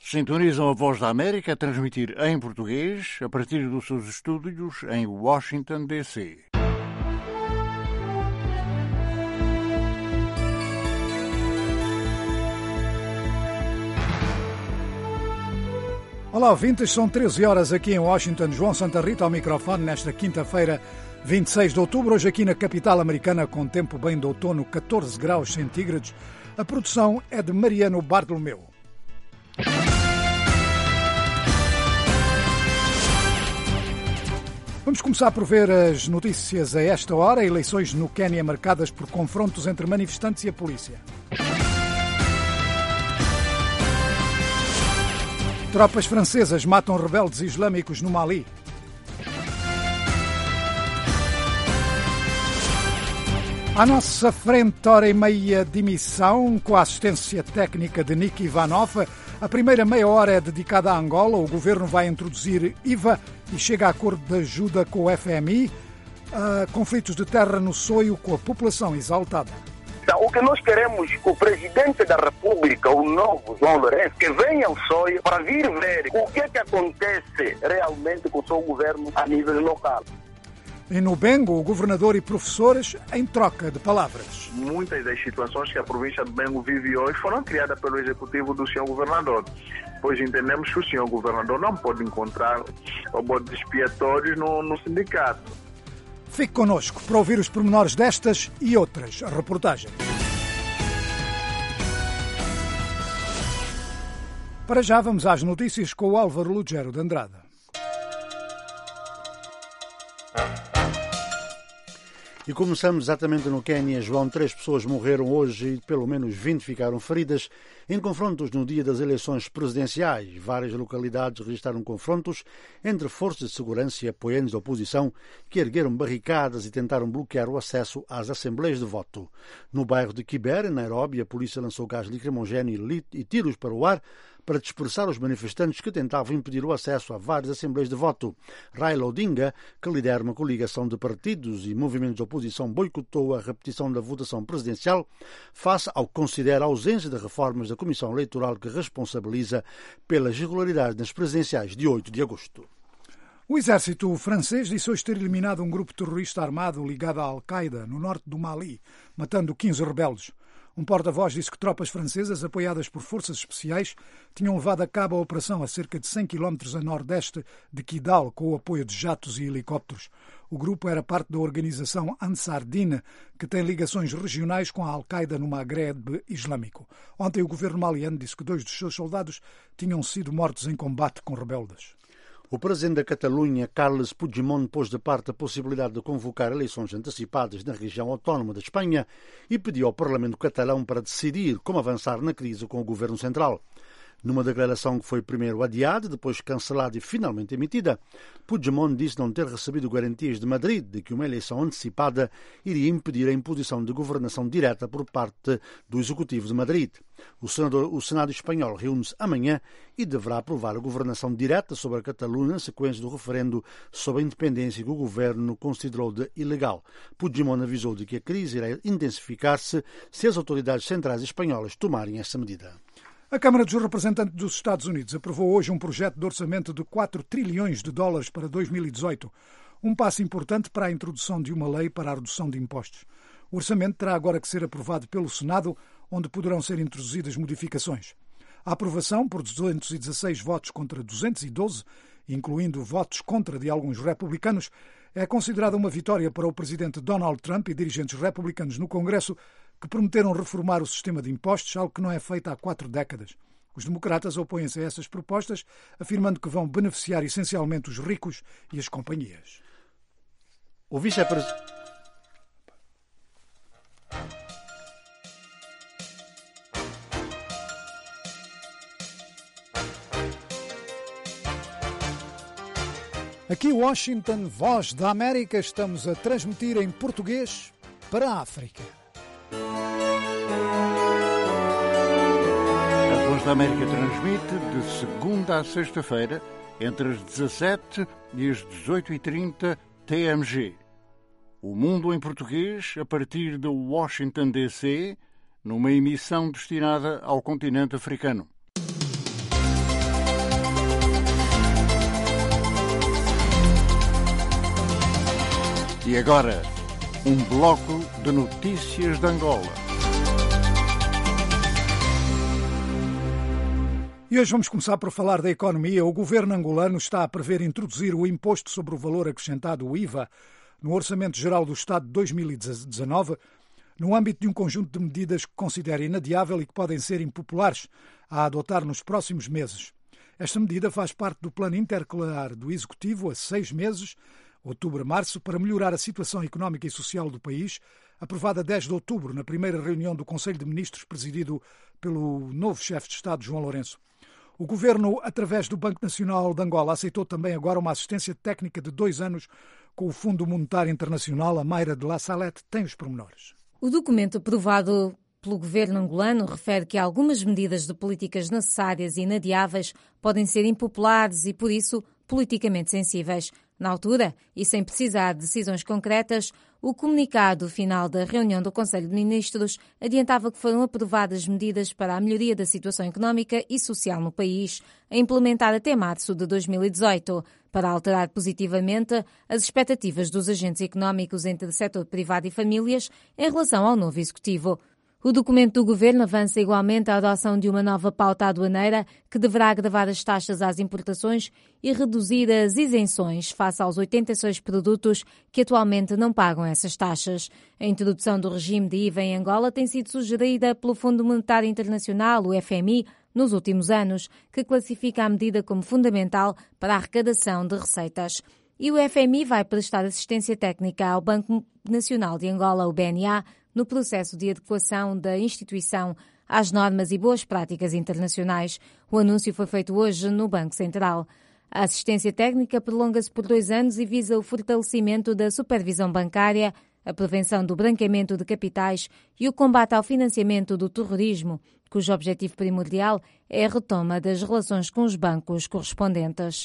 Sintonizam a Voz da América a transmitir em português a partir dos seus estúdios em Washington, D.C. Olá, ouvintes, são 13 horas aqui em Washington. João Santa Rita ao microfone nesta quinta-feira, 26 de outubro. Hoje aqui na capital americana com tempo bem de outono, 14 graus centígrados. A produção é de Mariano Bartolomeu. Vamos começar por ver as notícias a esta hora. Eleições no Quênia marcadas por confrontos entre manifestantes e a polícia. Tropas francesas matam rebeldes islâmicos no Mali. À nossa frente, hora e meia de emissão, com a assistência técnica de Nick Ivanov. A primeira meia hora é dedicada a Angola. O governo vai introduzir IVA e chega a acordo de ajuda com o FMI. Conflitos de terra no soio com a população exaltada. O que nós queremos, o Presidente da República, o novo João Lourenço, que venha ao SOI para vir ver o que é que acontece realmente com o seu governo a nível local. E no Bengo, o governador e professores em troca de palavras. Muitas das situações que a província de Bengo vive hoje foram criadas pelo executivo do senhor governador, pois entendemos que o senhor governador não pode encontrar bodes expiatórios no sindicato. Fique connosco para ouvir os pormenores destas e outras reportagens. Para já vamos às notícias com o Álvaro Lugero de Andrade. E começamos exatamente no Quênia. João, 3 pessoas morreram hoje e pelo menos 20 ficaram feridas em confrontos no dia das eleições presidenciais. Várias localidades registraram confrontos entre forças de segurança e apoiantes da oposição que ergueram barricadas e tentaram bloquear o acesso às assembleias de voto. No bairro de Kiber, em Nairobi, a polícia lançou gás lacrimogéneo e tiros para o ar para dispersar os manifestantes que tentavam impedir o acesso a várias assembleias de voto. Raila Odinga, que lidera uma coligação de partidos e movimentos de oposição, boicotou a repetição da votação presidencial face ao que considera a ausência de reformas da Comissão Eleitoral que responsabiliza pelas irregularidades nas presidenciais de 8 de agosto. O exército francês disse hoje ter eliminado um grupo terrorista armado ligado à Al-Qaeda no norte do Mali, matando 15 rebeldes. Um porta-voz disse que tropas francesas, apoiadas por forças especiais, tinham levado a cabo a operação a cerca de 100 km a nordeste de Kidal, com o apoio de jatos e helicópteros. O grupo era parte da organização Ansar Dine, que tem ligações regionais com a Al-Qaeda no Maghreb Islâmico. Ontem o governo maliano disse que 2 dos seus soldados tinham sido mortos em combate com rebeldes. O presidente da Catalunha, Carles Puigdemont, pôs de parte a possibilidade de convocar eleições antecipadas na região autónoma da Espanha e pediu ao Parlamento catalão para decidir como avançar na crise com o governo central. Numa declaração que foi primeiro adiada, depois cancelada e finalmente emitida, Puigdemont disse não ter recebido garantias de Madrid de que uma eleição antecipada iria impedir a imposição de governação direta por parte do Executivo de Madrid. O Senado espanhol reúne-se amanhã e deverá aprovar a governação direta sobre a Catalunha na sequência do referendo sobre a independência que o governo considerou de ilegal. Puigdemont avisou de que a crise irá intensificar-se se as autoridades centrais espanholas tomarem essa medida. A Câmara dos Representantes dos Estados Unidos aprovou hoje um projeto de orçamento de 4 trilhões de dólares para 2018, um passo importante para a introdução de uma lei para a redução de impostos. O orçamento terá agora que ser aprovado pelo Senado, onde poderão ser introduzidas modificações. A aprovação, por 216 votos contra 212, incluindo votos contra de alguns republicanos, é considerada uma vitória para o presidente Donald Trump e dirigentes republicanos no Congresso, que prometeram reformar o sistema de impostos, algo que não é feito há 4 décadas. Os democratas opõem-se a essas propostas, afirmando que vão beneficiar essencialmente os ricos e as companhias. O vice-presidente... Aqui Washington, Voz da América, estamos a transmitir em português para a África. A Voz da América transmite de segunda a sexta-feira, entre as 17 e as 18h30 TMG. O Mundo em Português, a partir de Washington, D.C., numa emissão destinada ao continente africano. E agora, um bloco de notícias de Angola. E hoje vamos começar por falar da economia. O governo angolano está a prever introduzir o imposto sobre o valor acrescentado, o IVA, no Orçamento Geral do Estado de 2019, no âmbito de um conjunto de medidas que considera inadiável e que podem ser impopulares a adotar nos próximos meses. Esta medida faz parte do plano intercalar do Executivo a 6 meses, outubro a março, para melhorar a situação económica e social do país, aprovada 10 de outubro, na primeira reunião do Conselho de Ministros, presidido pelo novo chefe de Estado, João Lourenço. O Governo, através do Banco Nacional de Angola, aceitou também agora uma assistência técnica de 2 anos com o Fundo Monetário Internacional. A Mayra de La Salette tem os pormenores. O documento aprovado pelo governo angolano refere que algumas medidas de políticas necessárias e inadiáveis podem ser impopulares e, por isso, politicamente sensíveis. Na altura, e sem precisar de decisões concretas, o comunicado final da reunião do Conselho de Ministros adiantava que foram aprovadas medidas para a melhoria da situação económica e social no país, a implementar até março de 2018, para alterar positivamente as expectativas dos agentes económicos entre setor privado e famílias em relação ao novo Executivo. O documento do Governo avança igualmente a adoção de uma nova pauta aduaneira que deverá agravar as taxas às importações e reduzir as isenções face aos 86 produtos que atualmente não pagam essas taxas. A introdução do regime de IVA em Angola tem sido sugerida pelo Fundo Monetário Internacional, o FMI, nos últimos anos, que classifica a medida como fundamental para a arrecadação de receitas. E o FMI vai prestar assistência técnica ao Banco Nacional de Angola, o BNA, no processo de adequação da instituição às normas e boas práticas internacionais. O anúncio foi feito hoje no Banco Central. A assistência técnica prolonga-se por 2 anos e visa o fortalecimento da supervisão bancária, a prevenção do branqueamento de capitais e o combate ao financiamento do terrorismo, cujo objetivo primordial é a retoma das relações com os bancos correspondentes.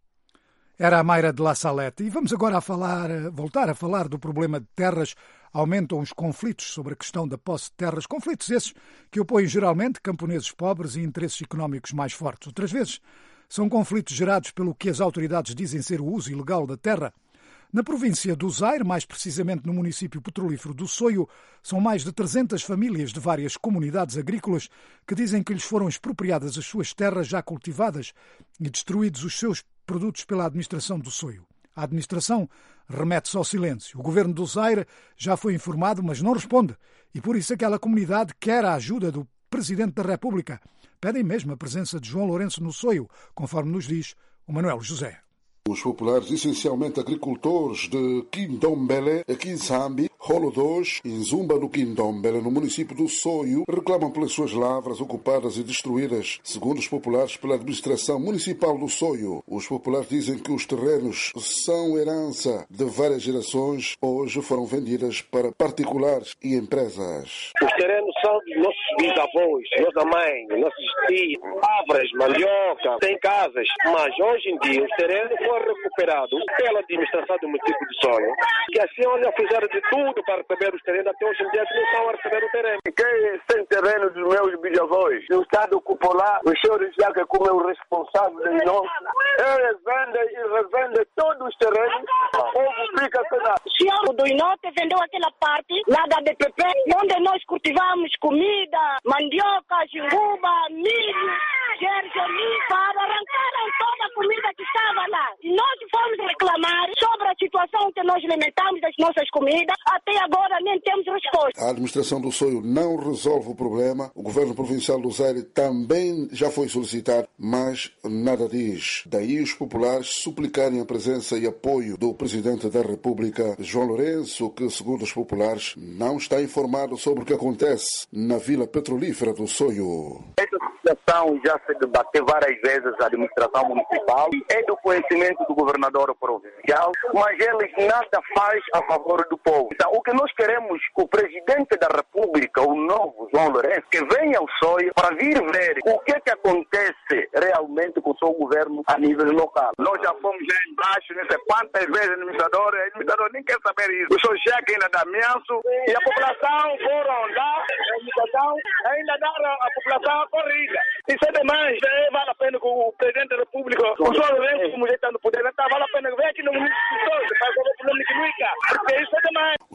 Era a Mayra de La Salette. E vamos agora voltar a falar do problema de terras. Aumentam os conflitos sobre a questão da posse de terras, conflitos esses que opõem geralmente camponeses pobres e interesses económicos mais fortes. Outras vezes são conflitos gerados pelo que as autoridades dizem ser o uso ilegal da terra. Na província do Zaire, mais precisamente no município petrolífero do Soio, são mais de 300 famílias de várias comunidades agrícolas que dizem que lhes foram expropriadas as suas terras já cultivadas e destruídos os seus produtos pela administração do Soio. A administração remete-se ao silêncio. O governo do Zaire já foi informado, mas não responde. E por isso aquela comunidade quer a ajuda do Presidente da República. Pedem mesmo a presença de João Lourenço no Soio, conforme nos diz o Manuel José. Os populares, essencialmente agricultores de Quindombele, aqui em Zambi, Rolo 2, em Zumba do Quindombele, no município do Soio, reclamam pelas suas lavras ocupadas e destruídas, segundo os populares, pela administração municipal do Soio. Os populares dizem que os terrenos são herança de várias gerações, hoje foram vendidas para particulares e empresas. Os terrenos são dos nossos bisavós, nossa mãe, nossos tios, lavras, mandioca, tem casas, mas hoje em dia os terrenos foram recuperados pela administração do município de Soio, que assim olha, fizeram de tudo para receber os terrenos, até hoje em dia que não estão a receber o terreno. Quem tem terreno dos meus bisavós? O Estado ocupou lá, os senhores já que como é o responsável de nós, eles vendem e revendem todos os terrenos, o povo fica sem nada. O senhor do Inote vendeu aquela parte lá da DPP, onde nós cultivamos comida, mandioca, jinguba, milho, gergelim, para arrancaram toda a comida que estava lá. Nós fomos reclamar sobre a situação que nós alimentamos das nossas comidas. Até agora nem temos resposta. A administração do Soio não resolve o problema. O governo provincial do Zaire também já foi solicitado, mas nada diz. Daí os populares suplicarem a presença e apoio do Presidente da República, João Lourenço, que, segundo os populares, não está informado sobre o que acontece na vila petrolífera do Soio. Essa situação já se debateu várias vezes a administração municipal, é do conhecimento do governador provincial, mas ele nada faz a favor do povo. Então, o que nós queremos que o Presidente da República, o novo João Lourenço, que venha ao Soio para vir ver o que acontece realmente com o seu governo a nível local. Nós já fomos lá embaixo, não sei quantas vezes, o administrador nem quer saber isso. O senhor checa ainda dá ameaço e a população foram dar, a administração ainda dá a população a corrida. Isso é demais, vale a pena que o Presidente da República, o João Lourenço, como já está no poder, vale a pena vir aqui no município de Soio, para resolver o problema econômico, porque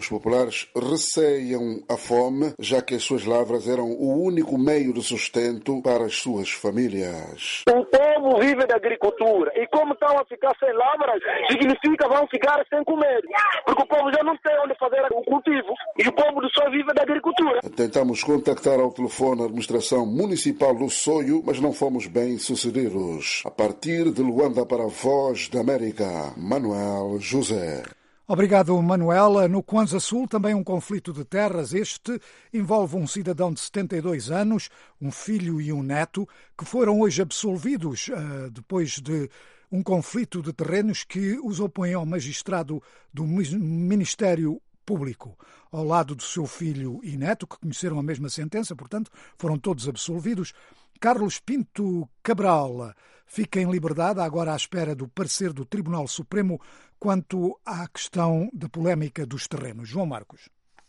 Os populares receiam a fome, já que as suas lavras eram o único meio de sustento para as suas famílias. O povo vive da agricultura e como estão a ficar sem lavras, significa vão ficar sem comer, porque o povo já não tem onde fazer o cultivo e o povo só vive da agricultura. Tentamos contactar ao telefone a administração municipal do Soio, mas não fomos bem sucedidos. A partir de Luanda para a Voz da América, Manuel José. Obrigado, Manuela. No Kwanza Sul, também um conflito de terras. Este envolve um cidadão de 72 anos, um filho e um neto, que foram hoje absolvidos depois de um conflito de terrenos que os opõe ao magistrado do Ministério Público. Ao lado do seu filho e neto, que conheceram a mesma sentença, portanto, foram todos absolvidos. Carlos Pinto Cabral fica em liberdade, agora à espera do parecer do Tribunal Supremo quanto à questão da polémica dos terrenos. João Marcos.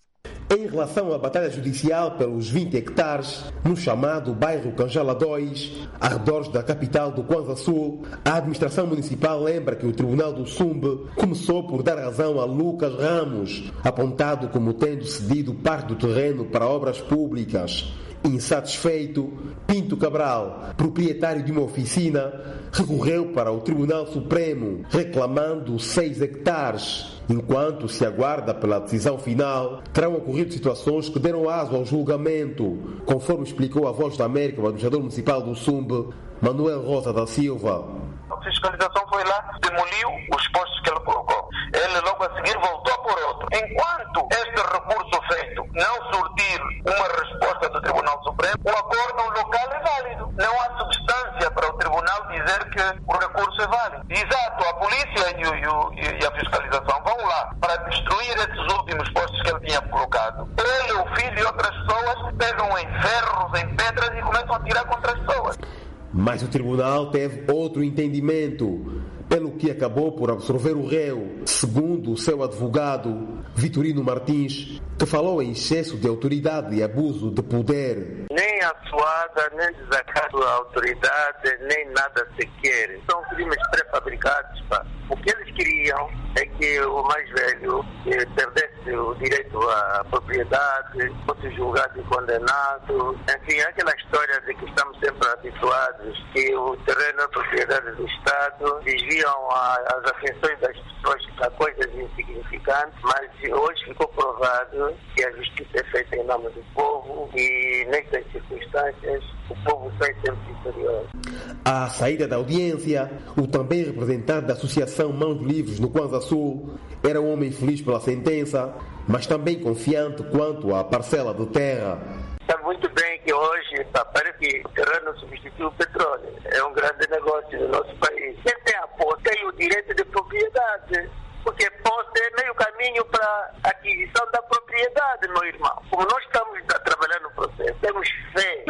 Em relação à batalha judicial pelos 20 hectares, no chamado bairro Canjala 2, arredores da capital do Kwanza Sul, a administração municipal lembra que o Tribunal do Sumbe começou por dar razão a Lucas Ramos, apontado como tendo cedido parte do terreno para obras públicas. Insatisfeito, Pinto Cabral, proprietário de uma oficina, recorreu para o Tribunal Supremo, reclamando 6 hectares. Enquanto se aguarda pela decisão final, terão ocorrido situações que deram aso ao julgamento, conforme explicou a Voz da América o administrador municipal do Sumbe, Manuel Rosa da Silva. A fiscalização foi lá, demoliu os postos que ele colocou. Ele logo a seguir voltou por outro. Enquanto este recurso feito não surtir uma resposta do Tribunal Supremo, o acórdão local é válido. Não há substância para o Tribunal dizer que o recurso é válido. Exato, a polícia e a fiscalização vão lá para destruir esses últimos postos que ele tinha colocado. Ele, o filho e outras pessoas pegam em ferros, em pedras e começam a tirar contra as pessoas. Mas o tribunal teve outro entendimento, pelo que acabou por absolver o réu, segundo o seu advogado, Vitorino Martins, que falou em excesso de autoridade e abuso de poder. Nem assuada, nem desacato à autoridade, nem nada sequer. São crimes pré-fabricados, pá. O que eles queriam é que o mais velho perdesse o direito à propriedade, fosse julgado e condenado. Enfim, aquela história de que estamos sempre habituados, que o terreno é propriedade do Estado, desviam as atenções das pessoas a coisas insignificantes, mas hoje ficou provado que a justiça é feita em nome do povo e, nessas circunstâncias, o povo sai sempre vitorioso. À saída da audiência, o também representante da Associação Mãos Livres no Kwanza Sul era um homem feliz pela sentença, mas também confiante quanto à parcela de terra. Sabe muito bem que hoje parece que o terreno substitui o petróleo. É um grande negócio no nosso país. Quem tem a posse tem o direito de propriedade, porque posse é meio caminho para a aquisição da propriedade, meu irmão. Como nós estamos a trabalhar no processo, temos fé que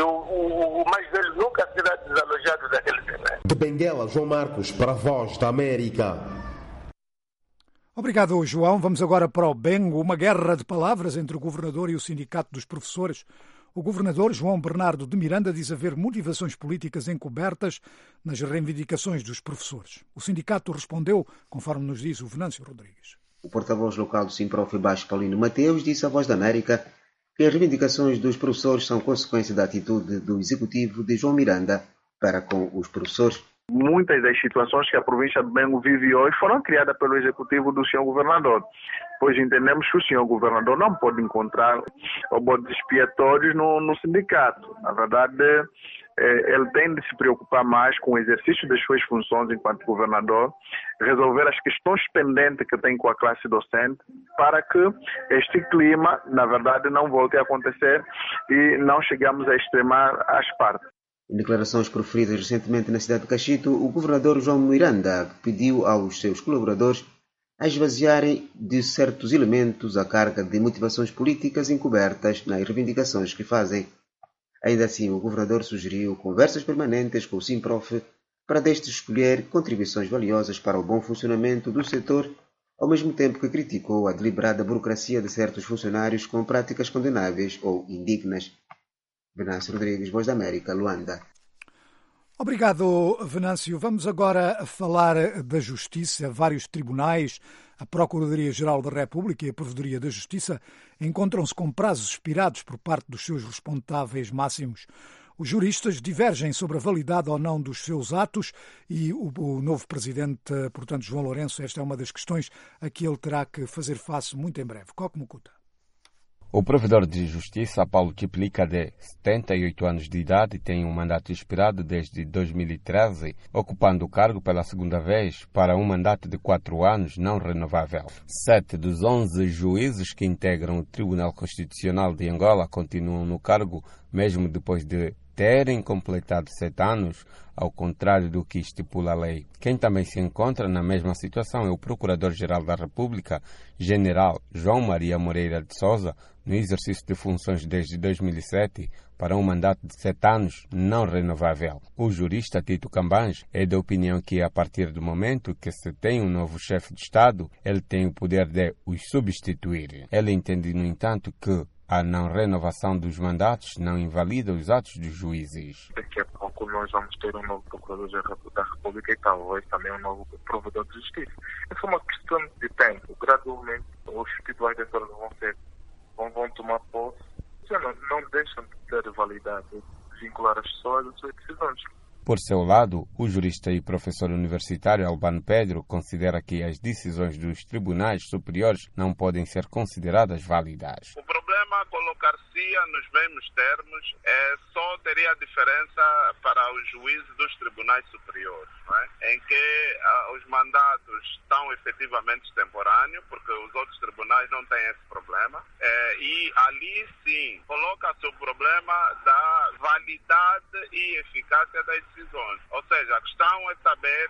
o mais velho nunca será desalojado daquele terreno. De Benguela, João Marcos, para a Voz da América. Obrigado, João. Vamos agora para o Bengo. Uma guerra de palavras entre o governador e o sindicato dos professores. O governador, João Bernardo de Miranda, diz haver motivações políticas encobertas nas reivindicações dos professores. O sindicato respondeu, conforme nos diz o Venâncio Rodrigues. O porta-voz local do Simprof, Baixo Paulino Mateus, disse à Voz da América que as reivindicações dos professores são consequência da atitude do executivo de João Miranda para com os professores. Muitas das situações que a província de Bengo vive hoje foram criadas pelo executivo do senhor governador. Pois entendemos que o senhor governador não pode encontrar bodes expiatórios no sindicato. Na verdade, ele tem de se preocupar mais com o exercício das suas funções enquanto governador, resolver as questões pendentes que tem com a classe docente, para que este clima, na verdade, não volte a acontecer e não chegamos a extremar as partes. Em declarações proferidas recentemente na cidade de Cachito, o governador João Miranda pediu aos seus colaboradores a esvaziarem de certos elementos a carga de motivações políticas encobertas nas reivindicações que fazem. Ainda assim, o governador sugeriu conversas permanentes com o Simprof para deste escolher contribuições valiosas para o bom funcionamento do setor, ao mesmo tempo que criticou a deliberada burocracia de certos funcionários com práticas condenáveis ou indignas. Venâncio Rodrigues, Voz da América, Luanda. Obrigado, Venâncio. Vamos agora falar da justiça. Vários tribunais A Procuradoria-Geral da República e a Provedoria da Justiça encontram-se com prazos expirados por parte dos seus responsáveis máximos. Os juristas divergem sobre a validade ou não dos seus atos e o novo presidente, portanto, João Lourenço, esta é uma das questões a que ele terá que fazer face muito em breve. Coque Mucuta. O provedor de justiça, Paulo Tiplica, de 78 anos de idade, tem um mandato expirado desde 2013, ocupando o cargo pela segunda vez para um mandato de 4 anos não renovável. 7 dos 11 juízes que integram o Tribunal Constitucional de Angola continuam no cargo, mesmo depois de terem completado 7 anos, ao contrário do que estipula a lei. Quem também se encontra na mesma situação é o Procurador-Geral da República, General João Maria Moreira de Sousa, no exercício de funções desde 2007, para um mandato de 7 anos não renovável. O jurista Tito Cambange é da opinião que, a partir do momento que se tem um novo chefe de Estado, ele tem o poder de os substituir. Ele entende, no entanto, que a não renovação dos mandatos não invalida os atos dos juízes. Daqui a pouco nós vamos ter um novo Procurador da República e talvez também um novo Provedor de Justiça. Isso é uma questão de tempo. Gradualmente os titulares de Estado vão tomar posse. Não deixam de ter validade, de vincular as pessoas às suas decisões. Por seu lado, o jurista e professor universitário Albano Pedro considera que as decisões dos tribunais superiores não podem ser consideradas válidas. O problema colocar-se-ia nos mesmos termos, só teria diferença para os juízes dos tribunais superiores, não é? Em que os mandatos estão efetivamente temporâneos, porque os outros tribunais não têm esse problema, e ali sim coloca-se o problema da validade e eficácia das decisões. Ou seja, a questão é saber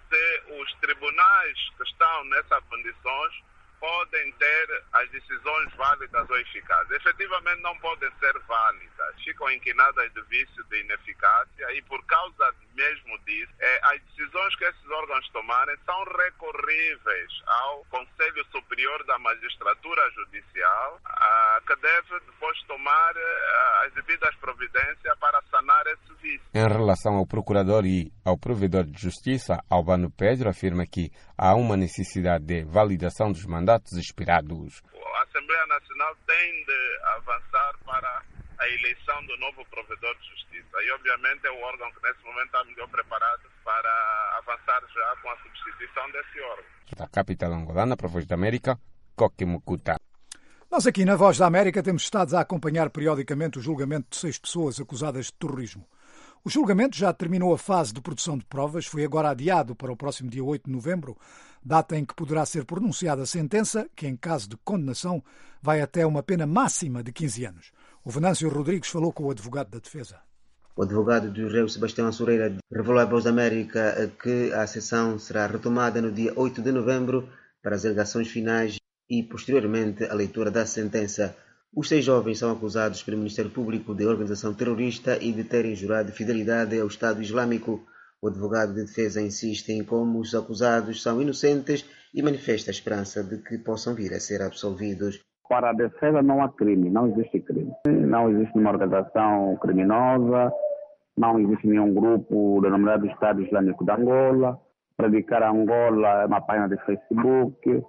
se os tribunais que estão nessas condições podem ter as decisões válidas ou eficazes. Efetivamente não podem ser válidas, ficam inquinadas de vício de ineficácia e por causa mesmo disso, as decisões que esses órgãos tomarem são recorríveis ao Conselho Superior da Magistratura Judicial, que deve depois tomar as devidas providências para sanar esse vício. Em relação ao Procurador e ao Provedor de Justiça, Albano Pedro afirma que há uma necessidade de validação dos mandatos expirados. A Assembleia Nacional tem de avançar para a eleição do novo Provedor de Justiça e, obviamente, é o órgão que nesse momento está melhor preparado para avançar já com a substituição desse órgão. Da capital angolana, para a Voz da América, Coque Mucuta. Nós aqui na Voz da América temos estado a acompanhar periodicamente o julgamento de 6 pessoas acusadas de terrorismo. O julgamento já terminou a fase de produção de provas, foi agora adiado para o próximo dia 8 de novembro, data em que poderá ser pronunciada a sentença, que em caso de condenação vai até uma pena máxima de 15 anos. O Venâncio Rodrigues falou com o advogado da defesa. O advogado do réu Sebastião Assureira revelou à Voz da América que a sessão será retomada no dia 8 de novembro para as alegações finais e, posteriormente, a leitura da sentença. Os 6 jovens são acusados pelo Ministério Público de organização terrorista e de terem jurado fidelidade ao Estado Islâmico. O advogado de defesa insiste em como os acusados são inocentes e manifesta a esperança de que possam vir a ser absolvidos. Para a defesa não há crime, não existe crime. Não existe uma organização criminosa, não existe nenhum grupo denominado Estado Islâmico de Angola. Predicar Angola é uma página de Facebook.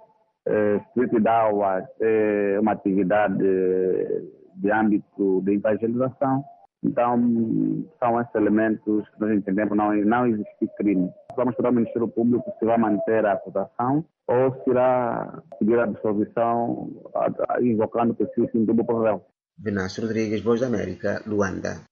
Street Dawa é uma atividade de âmbito de evangelização. Então, são esses elementos que nós entendemos não existe crime. Vamos para o Ministério Público se vai manter a acusação ou se irá pedir a absolvição invocando o princípio do duplo réu. Venâncio Rodrigues, Voz da América, Luanda.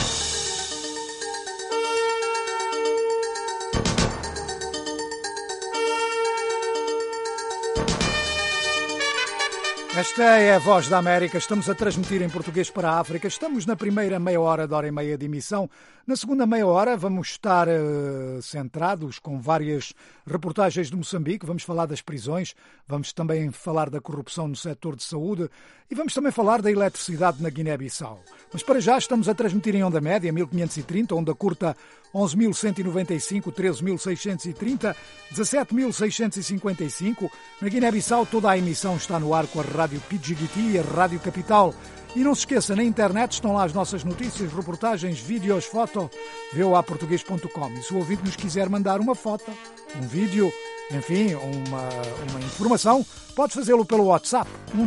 Esta é a Voz da América. Estamos a transmitir em português para a África. Estamos na primeira meia hora de hora e meia de emissão. Na segunda meia hora vamos estar centrados com várias reportagens de Moçambique. Vamos falar das prisões, vamos também falar da corrupção no setor de saúde e vamos também falar da eletricidade na Guiné-Bissau. Mas para já estamos a transmitir em onda média 1530, onda curta 11.195, 13.630, 17.655. Na Guiné-Bissau toda a emissão está no ar com a Rádio Pidjigiti e a Rádio Capital. E não se esqueça, na internet estão lá as nossas notícias, reportagens, vídeos, foto, voaportugues.com. E se o ouvinte nos quiser mandar uma foto, um vídeo, enfim, uma informação, podes fazê-lo pelo WhatsApp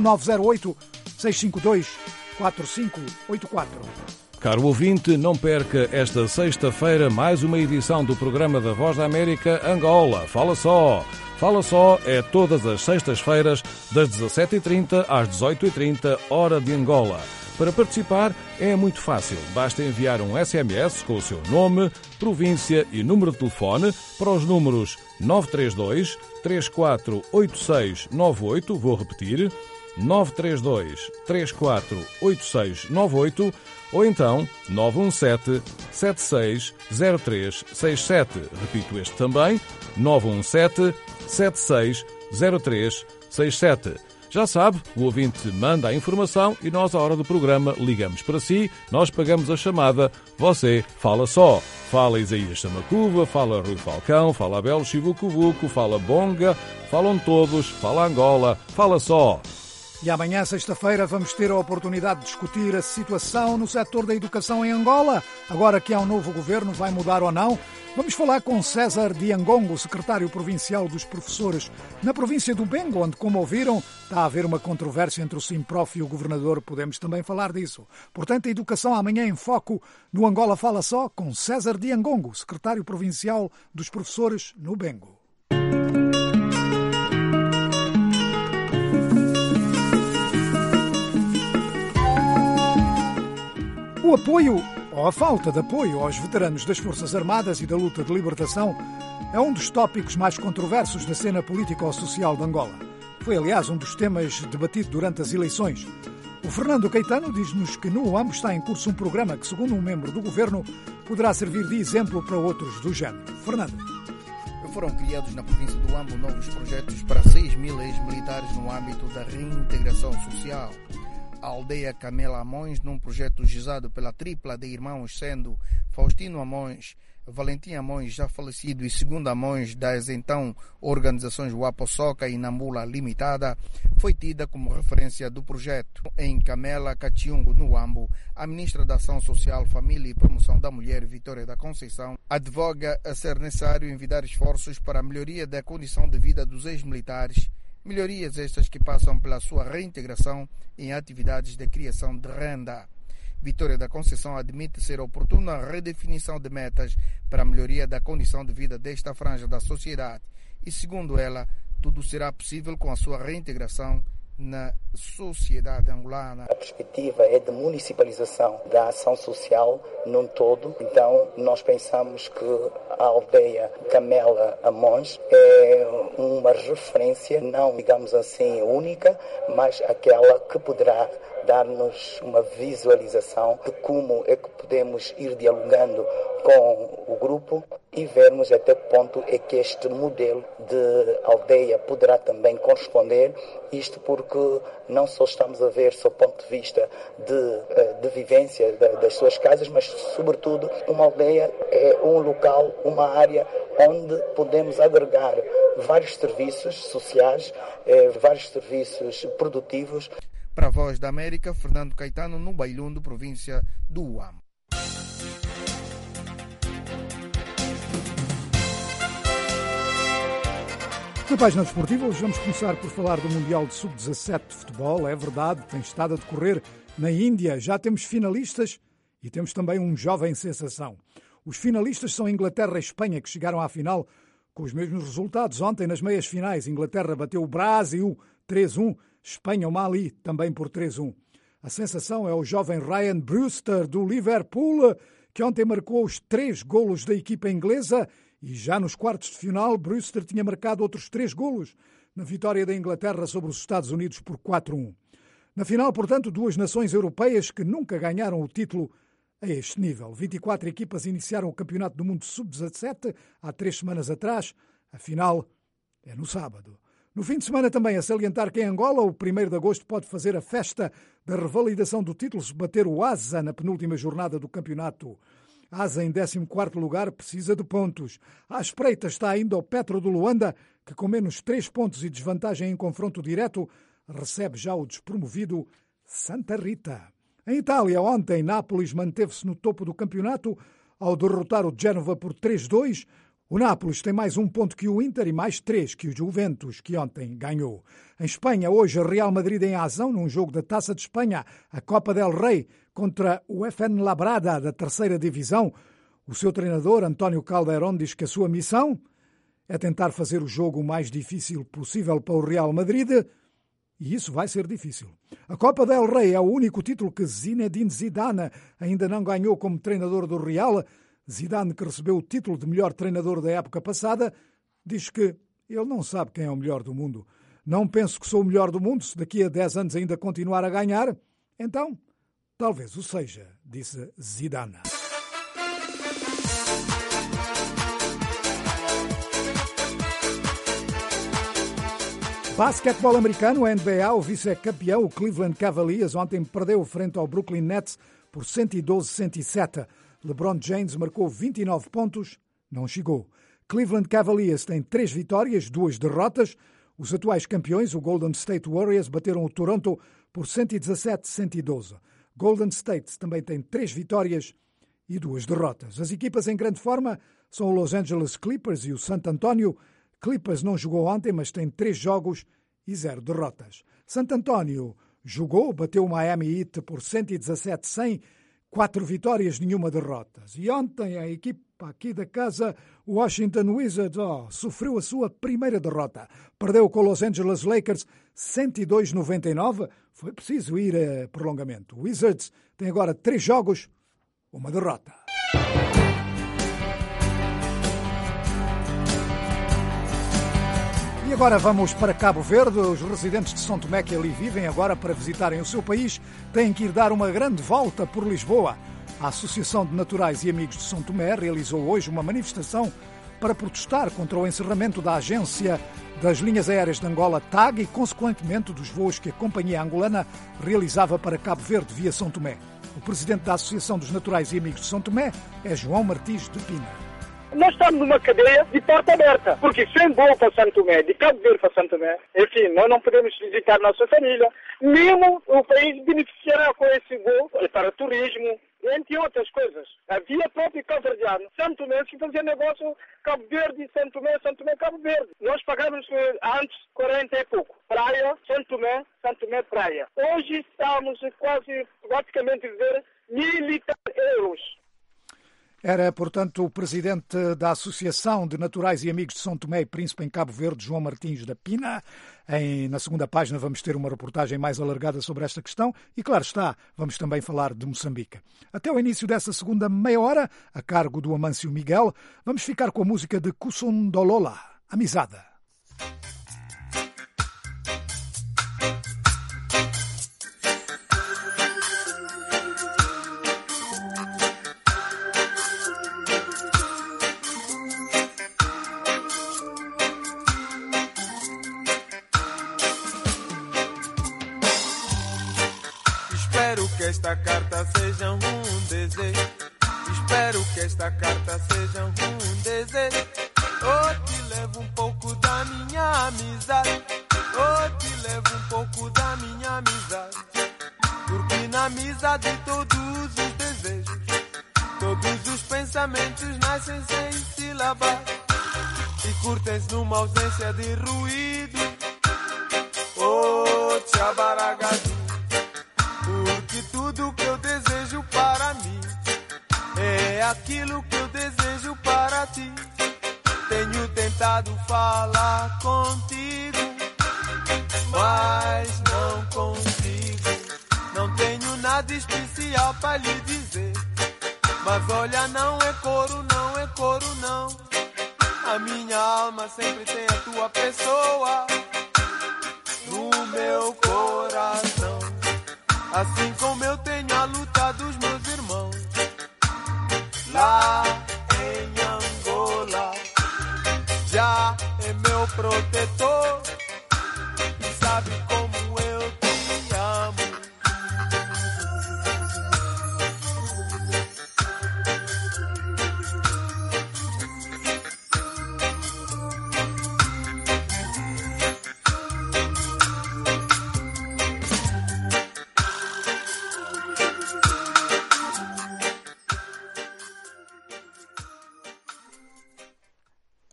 1908-652-4584. Caro ouvinte, não perca esta sexta-feira mais uma edição do programa da Voz da América Angola. Fala só! Fala só é todas as sextas-feiras, das 17h30 às 18h30, hora de Angola. Para participar é muito fácil. Basta enviar um SMS com o seu nome, província e número de telefone para os números 932 348698, vou repetir, 932 348698, ou então 917 760367. Repito este também, 917 760367. Já sabe, o ouvinte manda a informação e nós, à hora do programa, ligamos para si, nós pagamos a chamada, você fala só. Fala Isaías Samacuva, fala Rui Falcão, fala Abel Chivucuvuco, fala Bonga, falam todos, fala Angola, fala só. E amanhã, sexta-feira, vamos ter a oportunidade de discutir a situação no setor da educação em Angola. Agora que há um novo governo, vai mudar ou não? Vamos falar com César Diangongo, secretário provincial dos professores na província do Bengo, onde, como ouviram, está a haver uma controvérsia entre o Simprof e o governador. Podemos também falar disso. Portanto, a educação amanhã em foco no Angola Fala Só, com César Diangongo, secretário provincial dos professores no Bengo. O apoio, ou a falta de apoio aos veteranos das Forças Armadas e da luta de libertação é um dos tópicos mais controversos da cena político-social de Angola. Foi, aliás, um dos temas debatido durante as eleições. O Fernando Caetano diz-nos que no UAMBO está em curso um programa que, segundo um membro do governo, poderá servir de exemplo para outros do género. Fernando. Foram criados na província do UAMBO novos projetos para 6.000 ex-militares no âmbito da reintegração social. A aldeia Camela Amões, num projeto gizado pela tripla de irmãos, sendo Faustino Amões, Valentim Amões, já falecido, e Segundo Amões, das então organizações Waposoca e Nambula Limitada, foi tida como referência do projeto. Em Camela Catiungo, no UAMBO, a ministra da Ação Social, Família e Promoção da Mulher, Vitória da Conceição, advoga a ser necessário envidar esforços para a melhoria da condição de vida dos ex-militares. Melhorias estas que passam pela sua reintegração em atividades de criação de renda. Vitória da Conceição admite ser oportuna a redefinição de metas para a melhoria da condição de vida desta franja da sociedade. E, segundo ela, tudo será possível com a sua reintegração na sociedade angolana. A perspectiva é de municipalização da ação social num todo. Então, nós pensamos que a aldeia Camela Amões é uma referência, não, digamos assim, única, mas aquela que poderá dar-nos uma visualização de como é que podemos ir dialogando com o grupo e vermos até que ponto é que este modelo de aldeia poderá também corresponder. Isto porque não só estamos a ver do ponto de vista de vivência das suas casas, mas sobretudo uma aldeia é um local, uma área onde podemos agregar vários serviços sociais, vários serviços produtivos. Para a Voz da América, Fernando Caetano, no Bailundo, província do UAM. Na página desportiva, hoje vamos começar por falar do Mundial de Sub-17 de futebol. É verdade, tem estado a decorrer na Índia. Já temos finalistas e temos também um jovem sensação. Os finalistas são Inglaterra e Espanha, que chegaram à final com os mesmos resultados. Ontem, nas meias finais, Inglaterra bateu o Brasil 3-1, Espanha o Mali também por 3-1. A sensação é o jovem Ryan Brewster, do Liverpool, que ontem marcou os 3 golos da equipa inglesa. E já nos quartos de final, Brewster tinha marcado outros 3 golos na vitória da Inglaterra sobre os Estados Unidos por 4-1. Na final, portanto, 2 nações europeias que nunca ganharam o título a este nível. 24 equipas iniciaram o Campeonato do Mundo Sub-17 há 3 semanas atrás. A final é no sábado. No fim de semana também a salientar que em Angola, o 1º de agosto pode fazer a festa da revalidação do título se bater o Asa na penúltima jornada do campeonato. Asa, em 14º lugar, precisa de pontos. À espreita está ainda o Petro do Luanda, que com menos 3 pontos e desvantagem em confronto direto, recebe já o despromovido Santa Rita. Em Itália, ontem, Nápoles manteve-se no topo do campeonato ao derrotar o Génova por 3-2. O Nápoles tem mais 1 ponto que o Inter e mais 3 que o Juventus, que ontem ganhou. Em Espanha, hoje, o Real Madrid em ação num jogo da Taça de Espanha, a Copa del Rei, contra o Fuenlabrada da 3ª Divisão. O seu treinador, António Calderón, diz que a sua missão é tentar fazer o jogo o mais difícil possível para o Real Madrid, e isso vai ser difícil. A Copa del Rei é o único título que Zinedine Zidane ainda não ganhou como treinador do Real. Zidane, que recebeu o título de melhor treinador da época passada, diz que ele não sabe quem é o melhor do mundo. Não penso que sou o melhor do mundo, se daqui a 10 anos ainda continuar a ganhar. Então, talvez o seja, disse Zidane. Basquetebol americano, a NBA, o vice-campeão, o Cleveland Cavaliers, ontem perdeu frente ao Brooklyn Nets por 112-107. LeBron James marcou 29 pontos, não chegou. Cleveland Cavaliers tem 3 vitórias, 2 derrotas. Os atuais campeões, o Golden State Warriors, bateram o Toronto por 117-112. Golden State também tem 3 vitórias e 2 derrotas. As equipas em grande forma são o Los Angeles Clippers e o San Antonio. Clippers não jogou ontem, mas tem 3 jogos e 0 derrotas. San Antonio jogou, bateu o Miami Heat por 117-100, 4 vitórias, nenhuma derrota. E ontem a equipa aqui da casa, o Washington Wizards, sofreu a sua primeira derrota. Perdeu com os Los Angeles Lakers 102-99. Foi preciso ir a prolongamento. O Wizards tem agora 3 jogos, uma derrota. E agora vamos para Cabo Verde. Os residentes de São Tomé que ali vivem agora, para visitarem o seu país, têm que ir dar uma grande volta por Lisboa. A Associação de Naturais e Amigos de São Tomé realizou hoje uma manifestação para protestar contra o encerramento da agência das linhas aéreas de Angola, TAG, e, consequentemente, dos voos que a companhia angolana realizava para Cabo Verde via São Tomé. O presidente da Associação dos Naturais e Amigos de São Tomé é João Martins de Pina. Nós estamos numa cadeia de porta aberta, porque sem voo para São Tomé, de Cabo Verde para São Tomé, enfim, nós não podemos visitar nossa família. Mesmo o país beneficiará com esse voo para turismo, entre outras coisas. Havia próprio cabo-verdiano, São Tomé, que fazia negócio Cabo Verde, São Tomé, Cabo Verde. Nós pagávamos antes 40 e pouco. Praia, São Tomé, praia. Hoje estamos quase, praticamente, dizer, 1.000 euros. Era, portanto, o presidente da Associação de Naturais e Amigos de São Tomé e Príncipe em Cabo Verde, João Martins da Pina. Na segunda página vamos ter uma reportagem mais alargada sobre esta questão e, claro está, vamos também falar de Moçambique. Até o início dessa segunda meia hora, a cargo do Amâncio Miguel, vamos ficar com a música de Kusundolola, Amizada. Esta carta seja um desejo. Espero que esta carta seja um desejo. Oh, te levo um pouco da minha amizade. Oh, te levo um pouco da minha amizade. Porque na amizade todos os desejos, todos os pensamentos nascem sem sílabas e curtem-se numa ausência de ruído. Oh, tchabaragadu. Porque tudo que eu desejo para mim é aquilo que eu desejo para ti. Tenho tentado falar contigo, mas não consigo. Não tenho nada especial para lhe dizer. Mas olha, não é coro, não é coro, não. A minha alma sempre tem a tua pessoa no meu coração. Assim como eu tenho a luta dos meus irmãos lá em Angola. Já é meu protetor e sabe como eu te amo.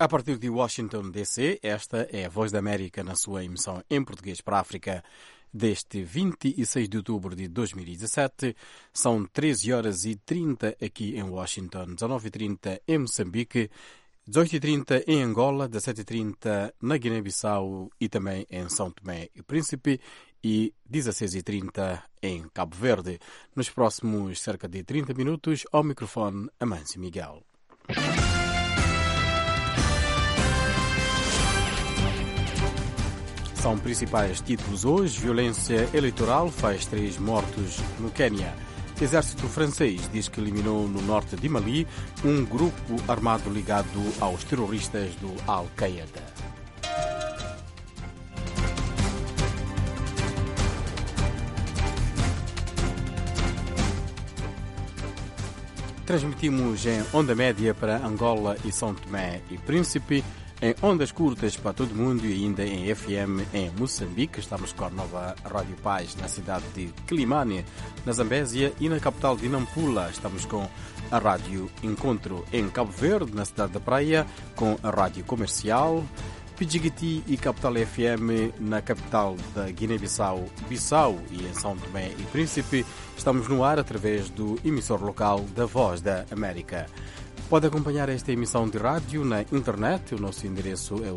A partir de Washington, D.C., esta é a Voz da América na sua emissão em português para a África deste 26 de outubro de 2017. São 13h30 aqui em Washington, 19h30 em Moçambique, 18h30 em Angola, 17h30 na Guiné-Bissau e também em São Tomé e Príncipe e 16h30 em Cabo Verde. Nos próximos cerca de 30 minutos, ao microfone, Amâncio Miguel. São principais títulos hoje. Violência eleitoral faz 3 mortos no Quênia. Exército francês diz que eliminou no norte de Mali um grupo armado ligado aos terroristas do Al-Qaeda. Transmitimos em onda média para Angola e São Tomé e Príncipe, em ondas curtas para todo o mundo e ainda em FM em Moçambique. Estamos com a nova Rádio Paz na cidade de Quilimane, na Zambésia, e na capital de Nampula. Estamos com a Rádio Encontro em Cabo Verde, na cidade da Praia, com a Rádio Comercial, Pidjigiti e Capital FM na capital da Guiné-Bissau, Bissau, e em São Tomé e Príncipe. Estamos no ar através do emissor local da Voz da América. Pode acompanhar esta emissão de rádio na internet. O nosso endereço é o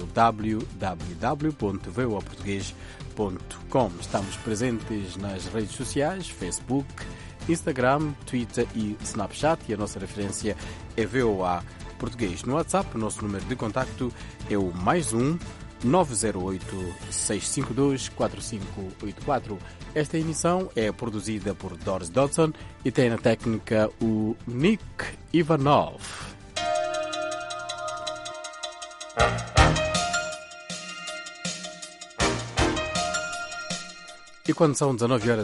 www.voaportugues.com. Estamos presentes nas redes sociais, Facebook, Instagram, Twitter e Snapchat, e a nossa referência é VOA Português. No WhatsApp, o nosso número de contacto é o +1 908-652-4584. Esta emissão é produzida por Doris Dodson e tem na técnica o Nick Ivanov. E quando são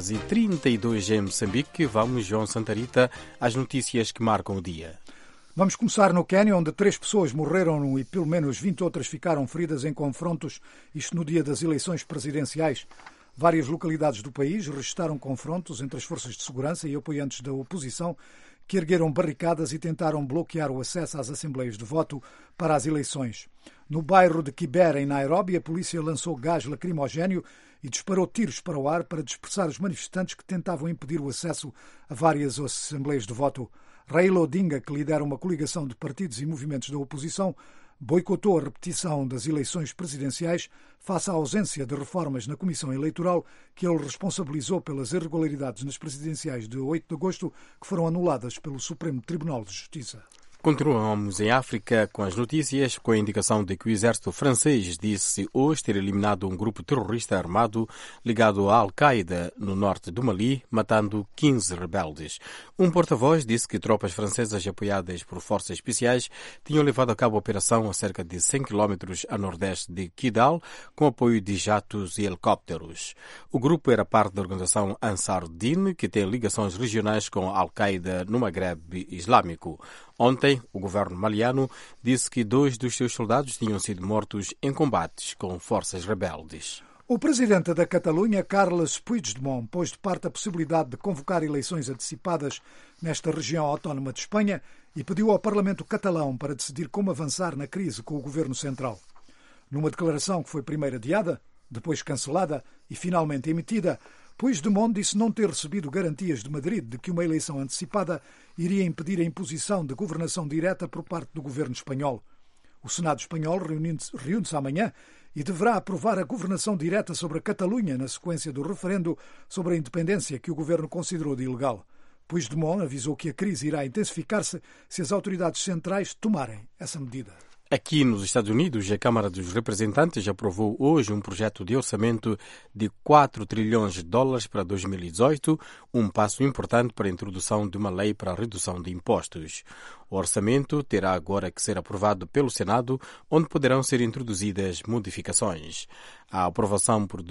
19h32 em Moçambique, vamos, João Santarita, às notícias que marcam o dia. Vamos começar no Quênia, onde 3 pessoas morreram e pelo menos 20 outras ficaram feridas em confrontos, isto no dia das eleições presidenciais. Várias localidades do país registaram confrontos entre as forças de segurança e apoiantes da oposição, que ergueram barricadas e tentaram bloquear o acesso às assembleias de voto para as eleições. No bairro de Kibera, em Nairobi, a polícia lançou gás lacrimogéneo e disparou tiros para o ar para dispersar os manifestantes que tentavam impedir o acesso a várias assembleias de voto. Raila Odinga, que lidera uma coligação de partidos e movimentos da oposição, boicotou a repetição das eleições presidenciais face à ausência de reformas na Comissão Eleitoral, que ele responsabilizou pelas irregularidades nas presidenciais de 8 de agosto, que foram anuladas pelo Supremo Tribunal de Justiça. Continuamos em África com as notícias, com a indicação de que o exército francês disse hoje ter eliminado um grupo terrorista armado ligado à Al-Qaeda no norte do Mali, matando 15 rebeldes. Um porta-voz disse que tropas francesas apoiadas por forças especiais tinham levado a cabo a operação a cerca de 100 km a nordeste de Kidal, com apoio de jatos e helicópteros. O grupo era parte da organização Ansar Din, que tem ligações regionais com a Al-Qaeda no Maghreb Islâmico. Ontem, o governo maliano disse que 2 dos seus soldados tinham sido mortos em combates com forças rebeldes. O presidente da Catalunha, Carles Puigdemont, pôs de parte a possibilidade de convocar eleições antecipadas nesta região autónoma de Espanha e pediu ao Parlamento catalão para decidir como avançar na crise com o governo central. Numa declaração que foi primeiro adiada, depois cancelada e finalmente emitida, Puigdemont disse não ter recebido garantias de Madrid de que uma eleição antecipada iria impedir a imposição de governação direta por parte do governo espanhol. O Senado espanhol reúne-se amanhã e deverá aprovar a governação direta sobre a Catalunha na sequência do referendo sobre a independência que o governo considerou de ilegal. Puigdemont avisou que a crise irá intensificar-se se as autoridades centrais tomarem essa medida. Aqui nos Estados Unidos, a Câmara dos Representantes aprovou hoje um projeto de orçamento de 4 trilhões de dólares para 2018, um passo importante para a introdução de uma lei para a redução de impostos. O orçamento terá agora que ser aprovado pelo Senado, onde poderão ser introduzidas modificações. A aprovação por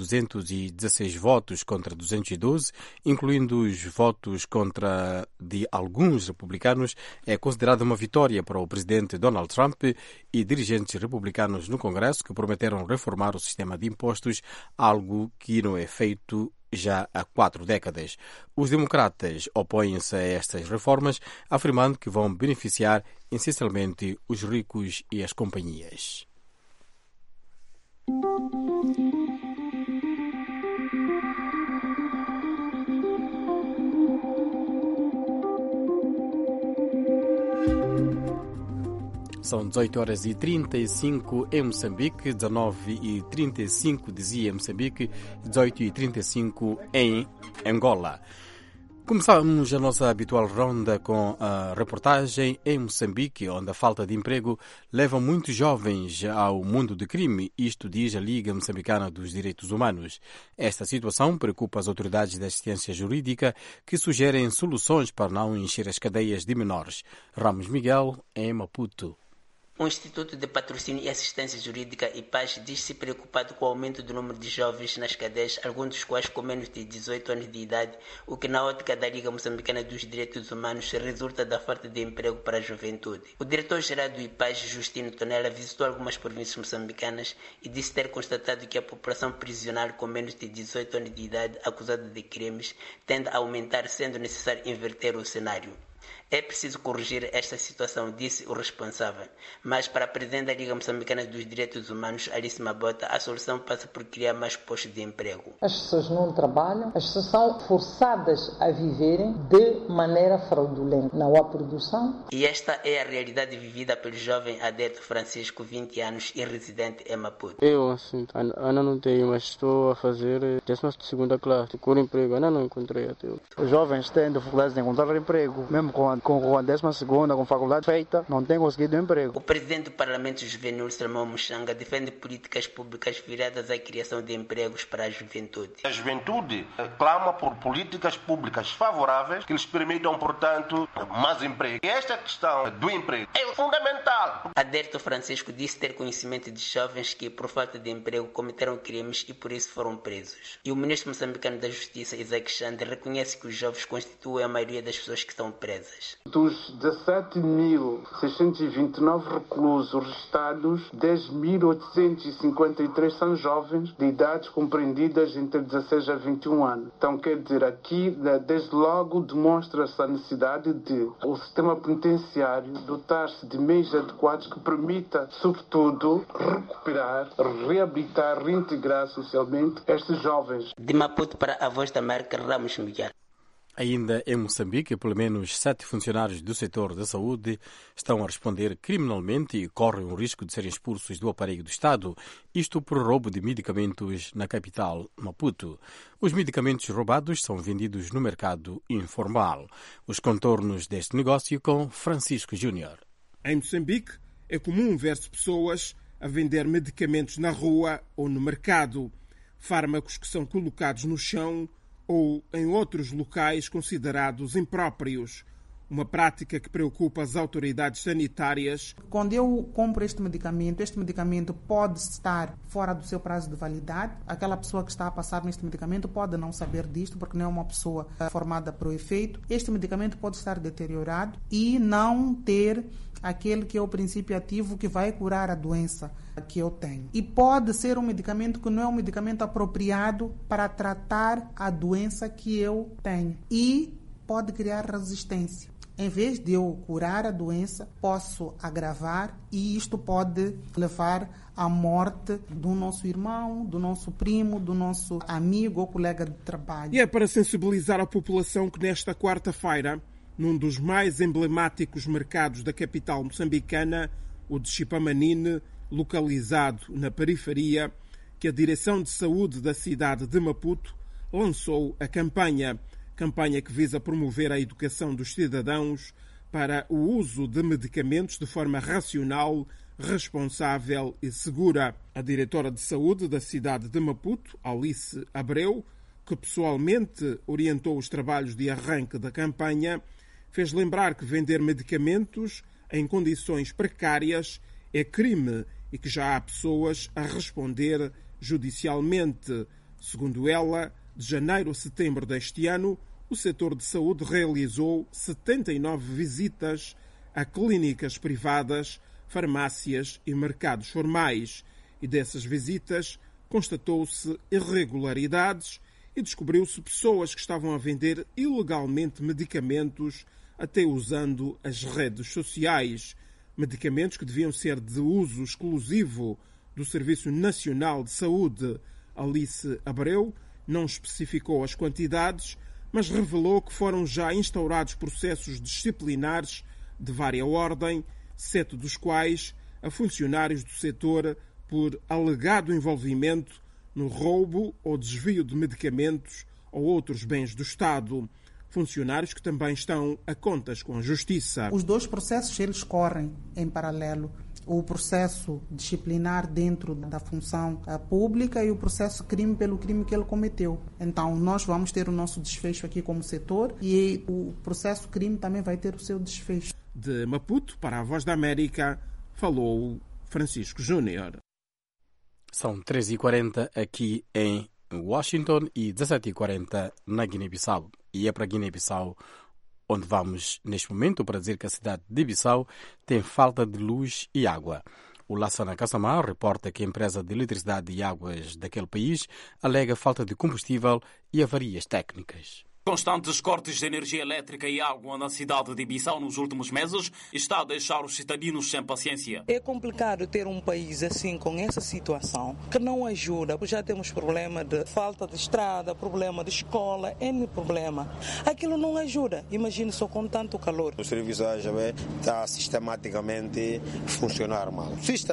216 votos contra 212, incluindo os votos contra de alguns republicanos, é considerada uma vitória para o presidente Donald Trump e dirigentes republicanos no Congresso que prometeram reformar o sistema de impostos, algo que não é feito já há 4 décadas. Os democratas opõem-se a estas reformas, afirmando que vão beneficiar essencialmente os ricos e as companhias. São 18h35 em Moçambique, 19h35 dizia Moçambique, 18h35 em Angola. Começamos a nossa habitual ronda com a reportagem em Moçambique, onde a falta de emprego leva muitos jovens ao mundo do crime, isto diz a Liga Moçambicana dos Direitos Humanos. Esta situação preocupa as autoridades da assistência jurídica, que sugerem soluções para não encher as cadeias de menores. Ramos Miguel, em Maputo. O Instituto de Patrocínio e Assistência Jurídica IPAS diz-se preocupado com o aumento do número de jovens nas cadeias, alguns dos quais com menos de 18 anos de idade, o que na ótica da Liga Moçambicana dos Direitos Humanos resulta da falta de emprego para a juventude. O diretor-geral do IPAS, Justino Tonela, visitou algumas províncias moçambicanas e disse ter constatado que a população prisional com menos de 18 anos de idade acusada de crimes tende a aumentar, sendo necessário inverter o cenário. É preciso corrigir esta situação, disse o responsável. Mas para a presidente da Liga Moçambicana dos Direitos Humanos, Alice Mabota, a solução passa por criar mais postos de emprego. As pessoas não trabalham, as pessoas são forçadas a viverem de maneira fraudulenta. Não há produção. E esta é a realidade vivida pelo jovem Adéto Francisco, 20 anos e residente em Maputo. Eu, assim, ainda não tenho, mas estou a fazer 12ª classe. Por emprego, ainda não encontrei até hoje. Os jovens têm dificuldades de encontrar emprego, mesmo com a 12ª, com faculdade feita, não tem conseguido emprego. O presidente do Parlamento Juvenil, Salomão Muxanga, defende políticas públicas viradas à criação de empregos para a juventude. A juventude clama por políticas públicas favoráveis que lhes permitam, portanto, mais emprego. E esta questão do emprego é fundamental. Adérito Francisco disse ter conhecimento de jovens que, por falta de emprego, cometeram crimes e por isso foram presos. E o ministro moçambicano da Justiça, Isaac Xande, reconhece que os jovens constituem a maioria das pessoas que estão presas. Dos 17.629 reclusos registados, 10.853 são jovens de idades compreendidas entre 16 a 21 anos. Então, quer dizer, aqui, desde logo, demonstra-se a necessidade de o sistema penitenciário dotar-se de meios adequados que permita, sobretudo, recuperar, reabilitar, reintegrar socialmente estes jovens. De Maputo para a Voz da América, Ramos Miguel. Ainda em Moçambique, pelo menos 7 funcionários do setor da saúde estão a responder criminalmente e correm o risco de serem expulsos do aparelho do Estado, isto por roubo de medicamentos na capital, Maputo. Os medicamentos roubados são vendidos no mercado informal. Os contornos deste negócio com Francisco Júnior. Em Moçambique, é comum ver-se pessoas a vender medicamentos na rua ou no mercado, fármacos que são colocados no chão ou em outros locais considerados impróprios. Uma prática que preocupa as autoridades sanitárias. Quando eu compro este medicamento pode estar fora do seu prazo de validade. Aquela pessoa que está a passar neste medicamento pode não saber disto, porque não é uma pessoa formada para o efeito. Este medicamento pode estar deteriorado e não ter aquele que é o princípio ativo que vai curar a doença que eu tenho. E pode ser um medicamento que não é um medicamento apropriado para tratar a doença que eu tenho. E pode criar resistência. Em vez de eu curar a doença, posso agravar e isto pode levar à morte do nosso irmão, do nosso primo, do nosso amigo ou colega de trabalho. E é para sensibilizar a população que nesta quarta-feira, num dos mais emblemáticos mercados da capital moçambicana, o de Chipamanine, localizado na periferia, que a Direção de Saúde da cidade de Maputo lançou a campanha que visa promover a educação dos cidadãos para o uso de medicamentos de forma racional, responsável e segura. A diretora de saúde da cidade de Maputo, Alice Abreu, que pessoalmente orientou os trabalhos de arranque da campanha, fez lembrar que vender medicamentos em condições precárias é crime e que já há pessoas a responder judicialmente. Segundo ela, de janeiro a setembro deste ano, o setor de saúde realizou 79 visitas a clínicas privadas, farmácias e mercados formais. E dessas visitas constatou-se irregularidades e descobriu-se pessoas que estavam a vender ilegalmente medicamentos, até usando as redes sociais. Medicamentos que deviam ser de uso exclusivo do Serviço Nacional de Saúde. Alice Abreu não especificou as quantidades, mas revelou que foram já instaurados processos disciplinares de vária ordem, 7 dos quais a funcionários do setor por alegado envolvimento no roubo ou desvio de medicamentos ou outros bens do Estado. Funcionários que também estão a contas com a Justiça. Os dois processos eles correm em paralelo. O processo disciplinar dentro da função pública e o processo crime pelo crime que ele cometeu. Então, nós vamos ter o nosso desfecho aqui como setor e o processo crime também vai ter o seu desfecho. De Maputo, para a Voz da América, falou Francisco Júnior. São 13h40 aqui em Washington e 17h40 na Guiné-Bissau. E é para Guiné-Bissau onde vamos neste momento para dizer que a cidade de Bissau tem falta de luz e água. O Lassana Kassamá reporta que a empresa de eletricidade e águas daquele país alega falta de combustível e avarias técnicas. Constantes cortes de energia elétrica e água na cidade de Bissau nos últimos meses está a deixar os cidadãos sem paciência. É complicado ter um país assim com essa situação que não ajuda. Já temos problema de falta de estrada, problema de escola, N problema. Aquilo não ajuda. Imagine só com tanto calor. O serviço da AGB está sistematicamente a funcionar mal.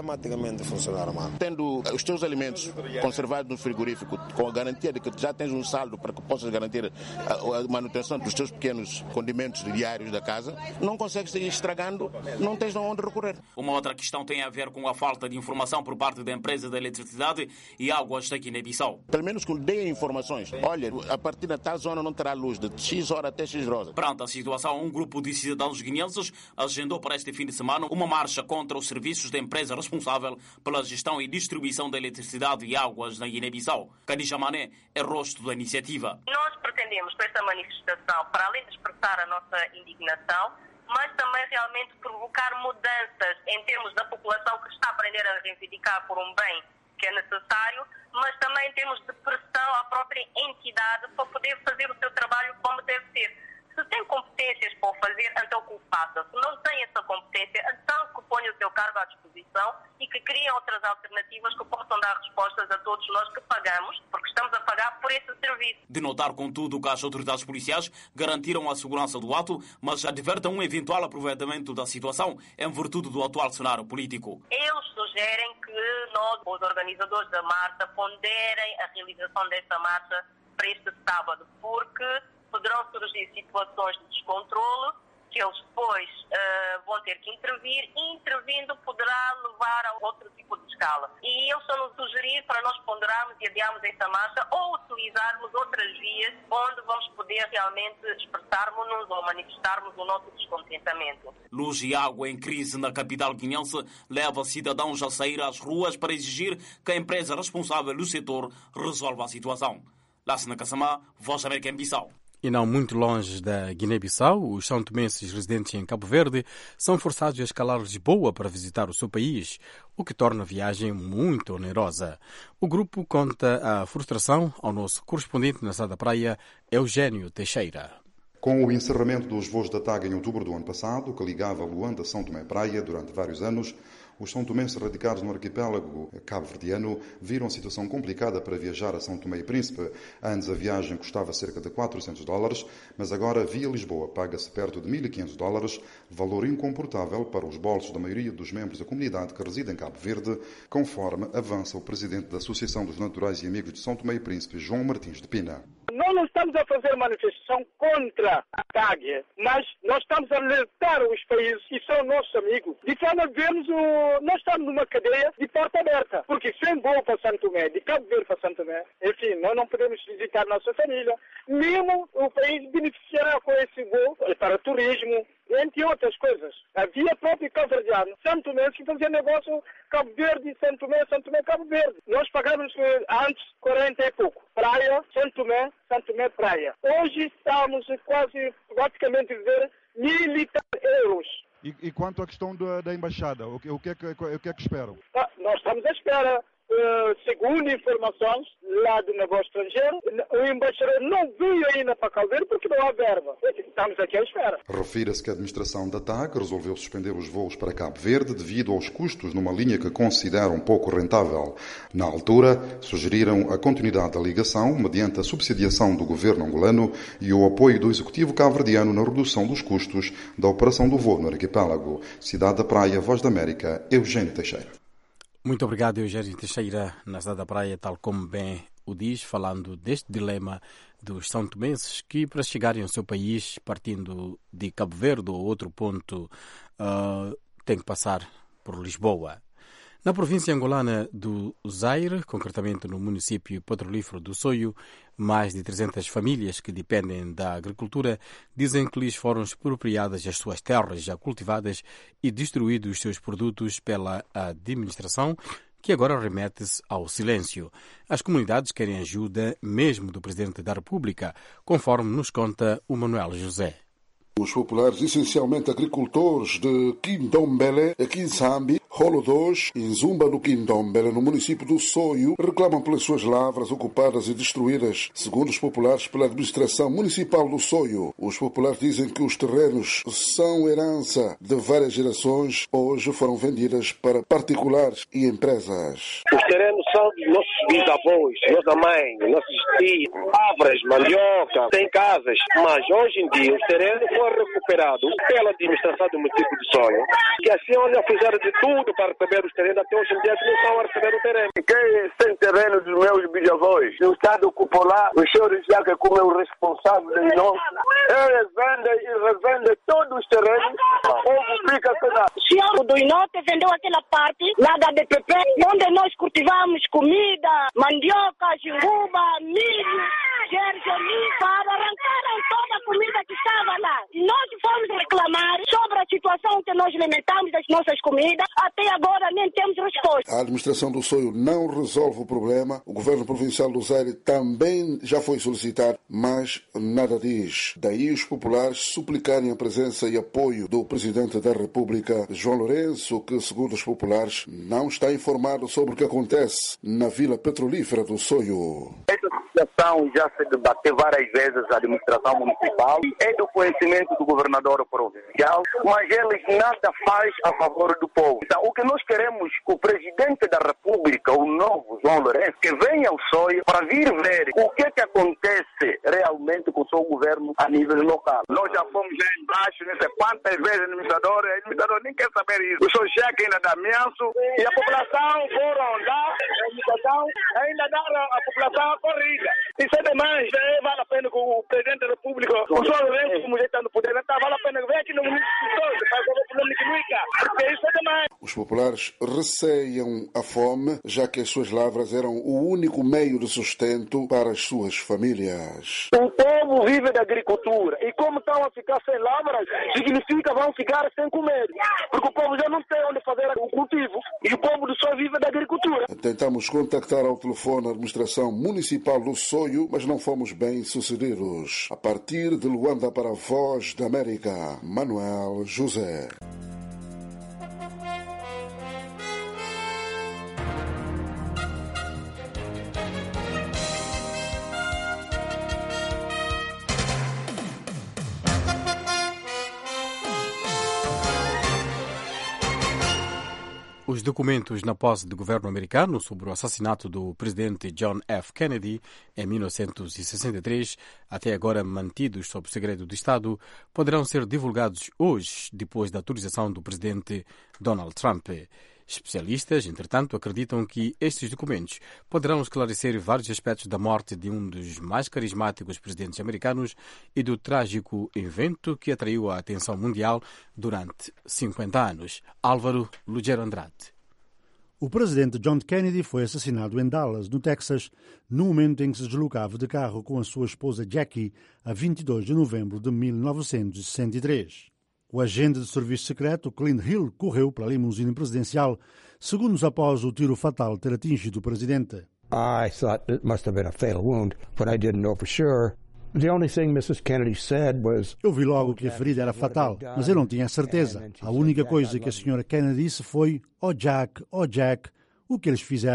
Tendo os teus alimentos conservados no frigorífico com a garantia de que já tens um saldo para que possas garantir a manutenção dos teus pequenos condimentos diários da casa, não consegues seguir estragando, não tens onde recorrer. Uma outra questão tem a ver com a falta de informação por parte da empresa de eletricidade e águas da Guiné-Bissau. Pelo menos que deem informações. Olha, a partir da tal zona não terá luz, de X hora até X hora. Perante a situação, um grupo de cidadãos guineenses agendou para este fim de semana uma marcha contra os serviços da empresa responsável pela gestão e distribuição da eletricidade e águas na Guiné-Bissau. Khadija Mané é rosto da iniciativa. Nós pretendemos com esta manifestação, para além de expressar a nossa indignação, mas também realmente provocar mudanças em termos da população que está a aprender a reivindicar por um bem que é necessário, mas também em termos de pressão à própria entidade para poder fazer o seu trabalho como deve ser. Se tem competências para o fazer, então que o faça. Se não tem essa competência, então que ponha o seu cargo à disposição e que criem outras alternativas que possam dar respostas a todos nós que pagamos, porque estamos a pagar por esse serviço. De notar, contudo, que as autoridades policiais garantiram a segurança do ato, mas advertem um eventual aproveitamento da situação em virtude do atual cenário político. Eles sugerem que nós, os organizadores da marcha, ponderem a realização desta marcha para este sábado, porque poderão surgir situações de descontrole que eles depois vão ter que intervir e, intervindo, poderá levar a outro tipo de escala. E eles estão-nos a sugerir para nós ponderarmos e adiarmos esta marcha ou utilizarmos outras vias onde vamos poder realmente expressarmos-nos ou manifestarmos o nosso descontentamento. Luz e água em crise na capital guineense leva cidadãos a sair às ruas para exigir que a empresa responsável do setor resolva a situação. Lassana Kassamá, Voz da América em Bissau. E não muito longe da Guiné-Bissau, os são-tomenses residentes em Cabo Verde são forçados a escalar Lisboa para visitar o seu país, o que torna a viagem muito onerosa. O grupo conta a frustração ao nosso correspondente na Cidade da Praia, Eugênio Teixeira. Com o encerramento dos voos da TAG em outubro do ano passado, que ligava Luanda a São Tomé Praia durante vários anos, os são-tomenses radicados no arquipélago cabo-verdiano viram a situação complicada para viajar a São Tomé e Príncipe. Antes a viagem custava cerca de $400, mas agora via Lisboa paga-se perto de $1.500, valor incomportável para os bolsos da maioria dos membros da comunidade que reside em Cabo Verde, conforme avança o presidente da Associação dos Naturais e Amigos de São Tomé e Príncipe, João Martins de Pina. Nós não estamos a fazer manifestação contra a TAG, mas nós estamos a alertar os países que são nossos amigos, de forma a vermos nós estamos numa cadeia de porta aberta, porque sem voo para São Tomé, de Cabo Verde para São Tomé, enfim, nós não podemos visitar nossa família, mesmo o país beneficiará com esse voo para turismo, entre outras coisas. Havia próprio cabo-verdiano, São Tomé, que fazia negócio Cabo Verde, São Tomé, Cabo Verde. Nós pagávamos antes 40 e pouco. Praia, São Tomé, Praia. Hoje estamos quase, praticamente, a dizer, €1.000. E quanto à questão da embaixada, o que é que esperam? Nós estamos à espera segundo informações lá do negócio estrangeiro, o embaixador não veio ainda para Cabo Verde porque não há verba. Estamos aqui à espera. Refira-se que a administração da TAG resolveu suspender os voos para Cabo Verde devido aos custos numa linha que consideram pouco rentável. Na altura, sugeriram a continuidade da ligação mediante a subsidiação do governo angolano e o apoio do executivo cabo-verdiano na redução dos custos da operação do voo no arquipélago. Cidade da Praia, Voz da América, Eugênio Teixeira. Muito obrigado, Eugênio Teixeira, na Cidade da Praia, tal como bem o diz, falando deste dilema dos são tomenses que, para chegarem ao seu país, partindo de Cabo Verde ou outro ponto, têm que passar por Lisboa. Na província angolana do Zaire, concretamente no município petrolífero do Soio, mais de 300 famílias que dependem da agricultura dizem que lhes foram expropriadas as suas terras já cultivadas e destruídos os seus produtos pela administração, que agora remete-se ao silêncio. As comunidades querem ajuda mesmo do Presidente da República, conforme nos conta o Manuel José. Os populares, essencialmente agricultores de Quindombele, aqui em Zambi, Rolo 2, em Zumba do Quindombele, no município do Soio, reclamam pelas suas lavras ocupadas e destruídas, segundo os populares, pela administração municipal do Soio. Os populares dizem que os terrenos são herança de várias gerações, hoje foram vendidas para particulares e empresas. Os terrenos são dos nossos bisavós, nossa mãe, nossos tios, lavras, mandioca, tem casas, mas hoje em dia os terrenos foram recuperados pela administração do município de Soio, que assim olha, fizeram de tudo para receber os terrenos, até hoje em dia que não estão a receber o terreno. Quem tem terreno dos meus bisavós? O Estado ocupou lá, os senhores já que como é o responsável de nós, eles vendem e revendem todos os terrenos, o povo fica sem nada. O senhor do Inote vendeu aquela parte lá da DPP, onde nós cultivamos comida, mandioca, jinguba, milho, gergelim, para arrancaram toda a comida que estava lá. E nós fomos reclamar sobre a situação que nós alimentamos das nossas comidas. Até agora nem temos resposta. A administração do Soio não resolve o problema. O governo provincial do Zaire também já foi solicitar, mas nada diz. Daí os populares suplicarem a presença e apoio do Presidente da República, João Lourenço, que, segundo os populares, não está informado sobre o que acontece na vila petrolífera do Soio. Essa situação já se debateu várias vezes na administração municipal, é do conhecimento do governador provincial, mas eles nada faz a favor do povo. Então, o que nós queremos que o Presidente da República, o novo João Lourenço, que venha ao Soio para vir ver o que acontece realmente com o seu governo a nível local. Nós já fomos lá embaixo, não sei quantas vezes, administrador nem quer saber isso. O senhor chega ainda dá ameaço e a população foram dar a indicação, ainda dar a população a corrida. Isso é demais, vale a pena que o Presidente da República, o João Lourenço, como já está no poder, vale a pena que venha aqui no município para resolver o problema econômico, porque isso é demais. Os populares receiam a fome, já que as suas lavras eram o único meio de sustento para as suas famílias. O povo vive da agricultura e como estão a ficar sem lavras, significa que vão ficar sem comer, porque o povo já não tem onde fazer o cultivo e o povo só vive da agricultura. Tentamos contactar ao telefone a administração municipal do Soio, mas não fomos bem sucedidos. A partir de Luanda para a Voz da América, Manuel José. Os documentos na posse do governo americano sobre o assassinato do presidente John F. Kennedy em 1963, até agora mantidos sob segredo de Estado, poderão ser divulgados hoje, depois da autorização do presidente Donald Trump. Especialistas, entretanto, acreditam que estes documentos poderão esclarecer vários aspectos da morte de um dos mais carismáticos presidentes americanos e do trágico evento que atraiu a atenção mundial durante 50 anos. Álvaro Lugero Andrade. O presidente John Kennedy foi assassinado em Dallas, no Texas, no momento em que se deslocava de carro com a sua esposa Jackie, a 22 de novembro de 1963. O agente de serviço secreto, Clint Hill, correu para a limusine presidencial, segundos após o tiro fatal ter atingido o presidente. I thought it must have been a fatal wound, but I didn't know for sure. The only thing Mrs. Kennedy said was... Eu vi logo que a ferida era fatal, mas eu não tinha certeza. A única coisa que a senhora Kennedy disse foi, oh Jack, o que eles fizeram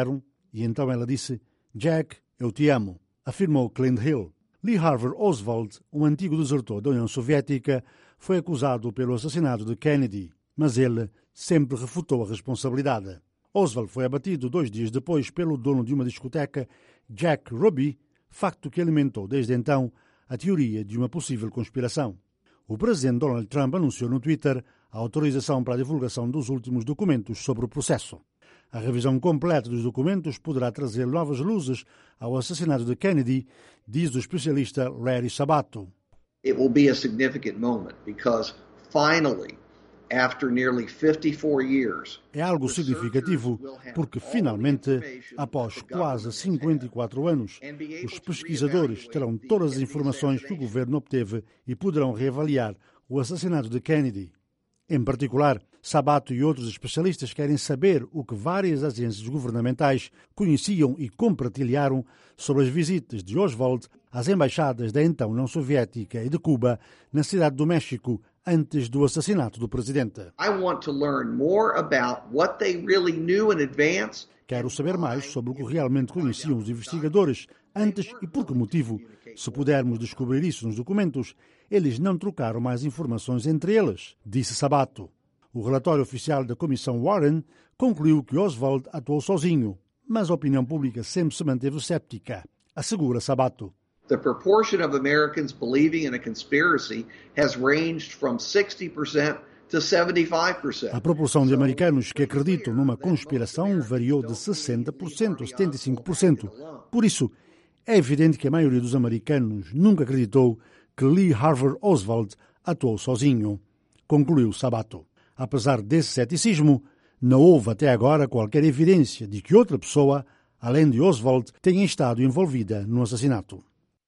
e então ela disse: Jack, eu te amo, afirmou Clint Hill. Lee Harvey Oswald, um antigo desertor da União Soviética, foi acusado pelo assassinato de Kennedy, mas ele sempre refutou a responsabilidade. Oswald foi abatido 2 dias depois pelo dono de uma discoteca, Jack Ruby, facto que alimentou desde então a teoria de uma possível conspiração. O presidente Donald Trump anunciou no Twitter a autorização para a divulgação dos últimos documentos sobre o processo. A revisão completa dos documentos poderá trazer novas luzes ao assassinato de Kennedy, diz o especialista Larry Sabato. It will be a significant moment because finally, after nearly 54 years, é algo significativo porque, finalmente, após quase 54 anos, os pesquisadores terão todas as informações que o governo obteve e poderão reavaliar o assassinato de Kennedy. Em particular, Sabato e outros especialistas querem saber o que várias agências governamentais conheciam e compartilharam sobre as visitas de Oswald às embaixadas da então União Soviética e de Cuba na cidade do México antes do assassinato do presidente. Quero saber mais sobre o que realmente conheciam os investigadores antes e por que motivo. Se pudermos descobrir isso nos documentos, eles não trocaram mais informações entre eles, disse Sabato. O relatório oficial da Comissão Warren concluiu que Oswald atuou sozinho, mas a opinião pública sempre se manteve céptica, assegura Sabato. The proportion of Americans believing in a conspiracy has ranged from 60% to 75%. A proporção de americanos que acreditam numa conspiração variou de 60% a 75%. Por isso, é evidente que a maioria dos americanos nunca acreditou que Lee Harvey Oswald atuou sozinho, concluiu Sabato. Apesar desse ceticismo, não houve até agora qualquer evidência de que outra pessoa, além de Oswald, tenha estado envolvida no assassinato.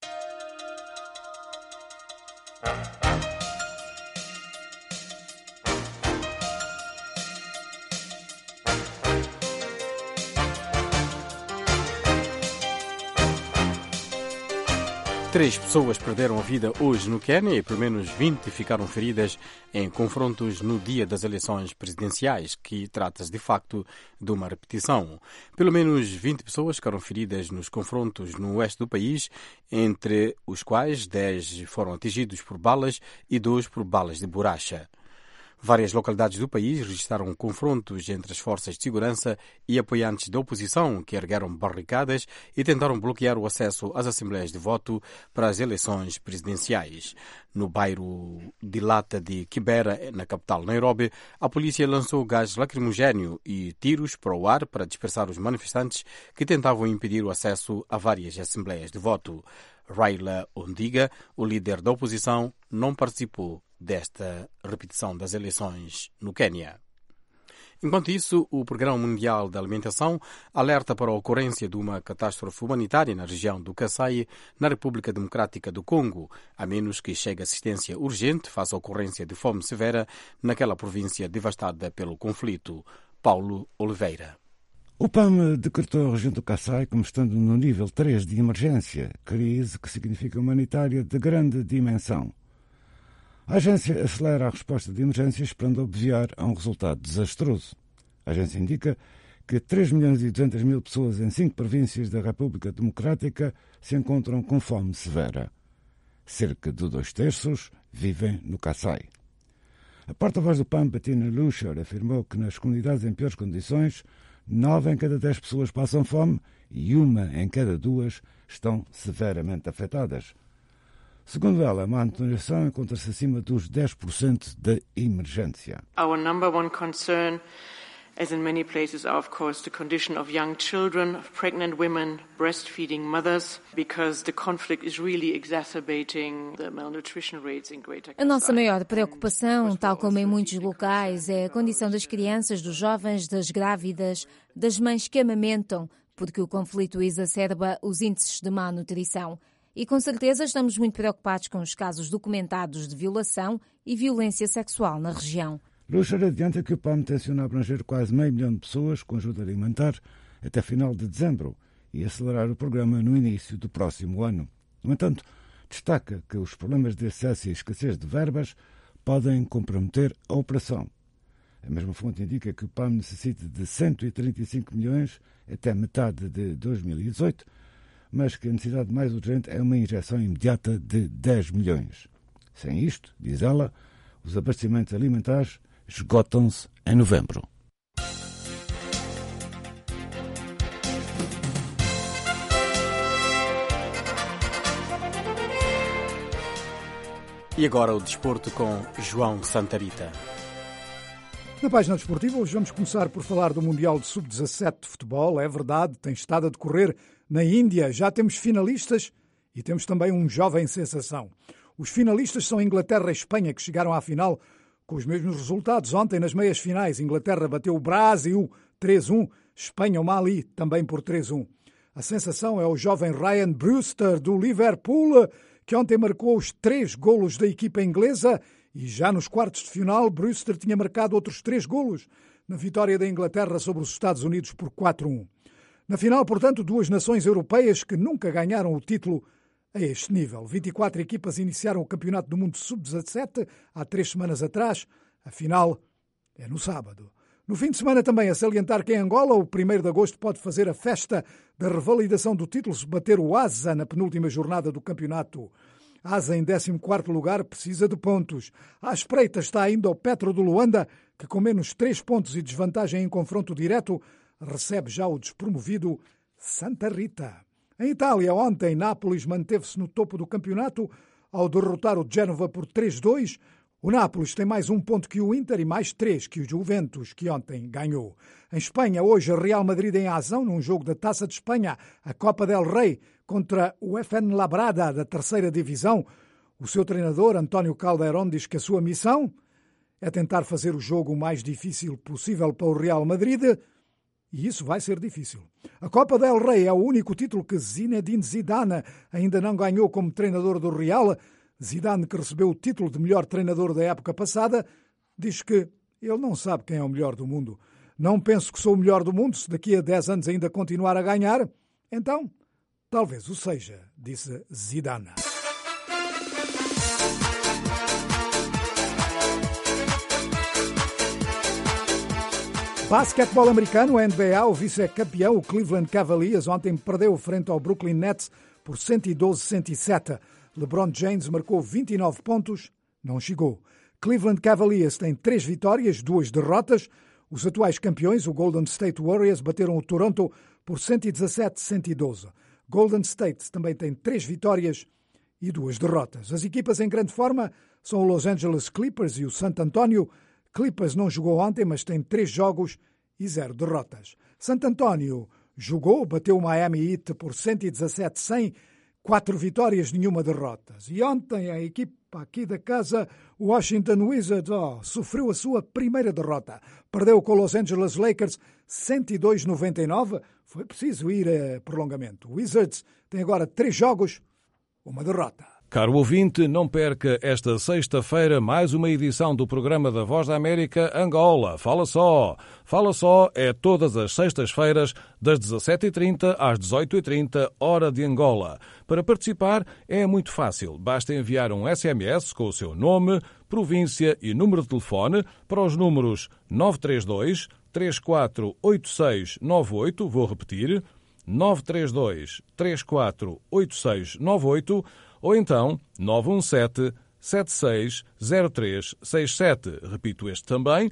Três pessoas perderam a vida hoje no Quênia e pelo menos 20 ficaram feridas em confrontos no dia das eleições presidenciais, que trata-se de facto de uma repetição. Pelo menos 20 pessoas ficaram feridas nos confrontos no oeste do país, entre os quais 10 foram atingidos por balas e 2 por balas de borracha. Várias localidades do país registraram confrontos entre as forças de segurança e apoiantes da oposição que ergueram barricadas e tentaram bloquear o acesso às assembleias de voto para as eleições presidenciais. No bairro de Lata de Kibera, na capital Nairobi, a polícia lançou gás lacrimogéneo e tiros para o ar para dispersar os manifestantes que tentavam impedir o acesso a várias assembleias de voto. Raila Odinga, o líder da oposição, não participou desta repetição das eleições no Quênia. Enquanto isso, o Programa Mundial da Alimentação alerta para a ocorrência de uma catástrofe humanitária na região do Kasai, na República Democrática do Congo, a menos que chegue assistência urgente face à ocorrência de fome severa naquela província devastada pelo conflito. Paulo Oliveira. O PAM decretou a região do Kasai como estando no nível 3 de emergência, crise que significa humanitária de grande dimensão. A agência acelera a resposta de emergência esperando obviar a um resultado desastroso. A agência indica que 3.200.000 pessoas em 5 províncias da República Democrática se encontram com fome severa. Cerca de 2/3 vivem no Kasai. A porta-voz do PAM, Bettina Lucher, afirmou que nas comunidades em piores condições, 9 em cada 10 pessoas passam fome e 1 em cada 2 estão severamente afetadas. Segundo ela, a manutenção encontra-se acima dos 10% da emergência. Our number one concern, as in many places, are of course the condition of young children, of pregnant women, breastfeeding mothers, because the conflict is really exacerbating the malnutrition rates in Greater Kasai. A nossa maior preocupação, tal como em muitos locais, é a condição das crianças, dos jovens, das grávidas, das mães que amamentam, porque o conflito exacerba os índices de má nutrição. E com certeza estamos muito preocupados com os casos documentados de violação e violência sexual na região. Lucher adianta que o PAM tenciona abranger quase 500 mil de pessoas com ajuda alimentar até final de dezembro e acelerar o programa no início do próximo ano. No entanto, destaca que os problemas de excesso e escassez de verbas podem comprometer a operação. A mesma fonte indica que o PAM necessita de 135 milhões até metade de 2018, mas que a necessidade mais urgente é uma injeção imediata de 10 milhões. Sem isto, diz ela, os abastecimentos alimentares esgotam-se em novembro. E agora o desporto com João Santarita. Na página desportiva, hoje vamos começar por falar do Mundial de Sub-17 de futebol. É verdade, tem estado a decorrer na Índia. Já temos finalistas e temos também um jovem sensação. Os finalistas são Inglaterra e Espanha, que chegaram à final com os mesmos resultados. Ontem, nas meias finais, Inglaterra bateu o Brasil 3-1, Espanha o Mali também por 3-1. A sensação é o jovem Ryan Brewster, do Liverpool, que ontem marcou os 3 golos da equipa inglesa. E já nos quartos de final, Brewster tinha marcado outros 3 golos na vitória da Inglaterra sobre os Estados Unidos por 4-1. Na final, portanto, 2 nações europeias que nunca ganharam o título a este nível. 24 equipas iniciaram o Campeonato do Mundo Sub-17 há 3 semanas atrás. A final é no sábado. No fim de semana também a salientar que em Angola, o 1º de agosto pode fazer a festa da revalidação do título se bater o Asa na penúltima jornada do campeonato. Asa, em 14º lugar, precisa de pontos. À espreita está ainda o Petro do Luanda, que com menos 3 pontos e desvantagem em confronto direto, recebe já o despromovido Santa Rita. Em Itália, ontem, Nápoles manteve-se no topo do campeonato ao derrotar o Génova por 3-2. O Nápoles tem mais 1 ponto que o Inter e mais 3 que o Juventus, que ontem ganhou. Em Espanha, hoje, Real Madrid em ação num jogo da Taça de Espanha, a Copa del Rei, contra o Fuenlabrada da 3ª Divisão. O seu treinador, António Calderón, diz que a sua missão é tentar fazer o jogo o mais difícil possível para o Real Madrid, e isso vai ser difícil. A Copa del Rei é o único título que Zinedine Zidane ainda não ganhou como treinador do Real. Zidane, que recebeu o título de melhor treinador da época passada, diz que ele não sabe quem é o melhor do mundo. Não penso que sou o melhor do mundo, se daqui a 10 anos ainda continuar a ganhar, então talvez o seja, disse Zidane. Basquetebol americano, a NBA, o vice-campeão, o Cleveland Cavaliers, ontem perdeu frente ao Brooklyn Nets por 112-107. LeBron James marcou 29 pontos, não chegou. Cleveland Cavaliers tem 3 vitórias, 2 derrotas. Os atuais campeões, o Golden State Warriors, bateram o Toronto por 117-112. Golden State também tem 3 vitórias e 2 derrotas. As equipas em grande forma são o Los Angeles Clippers e o San Antonio. Clippers não jogou ontem, mas tem 3 jogos e 0 derrotas. San Antonio jogou, bateu o Miami Heat por 117-100, 4 vitórias, nenhuma derrota. E ontem a equipa aqui da casa, o Washington Wizards, sofreu a sua primeira derrota. Perdeu com os Los Angeles Lakers 102-99. Foi preciso ir a prolongamento. O Wizards tem agora 3 jogos, uma derrota. Caro ouvinte, não perca esta sexta-feira mais uma edição do programa da Voz da América Angola. Fala Só! Fala Só é todas as sextas-feiras, das 17h30 às 18h30, hora de Angola. Para participar é muito fácil. Basta enviar um SMS com o seu nome, província e número de telefone para os números 932 348698, vou repetir, 932 348698, ou então 917-760367. Repito este também,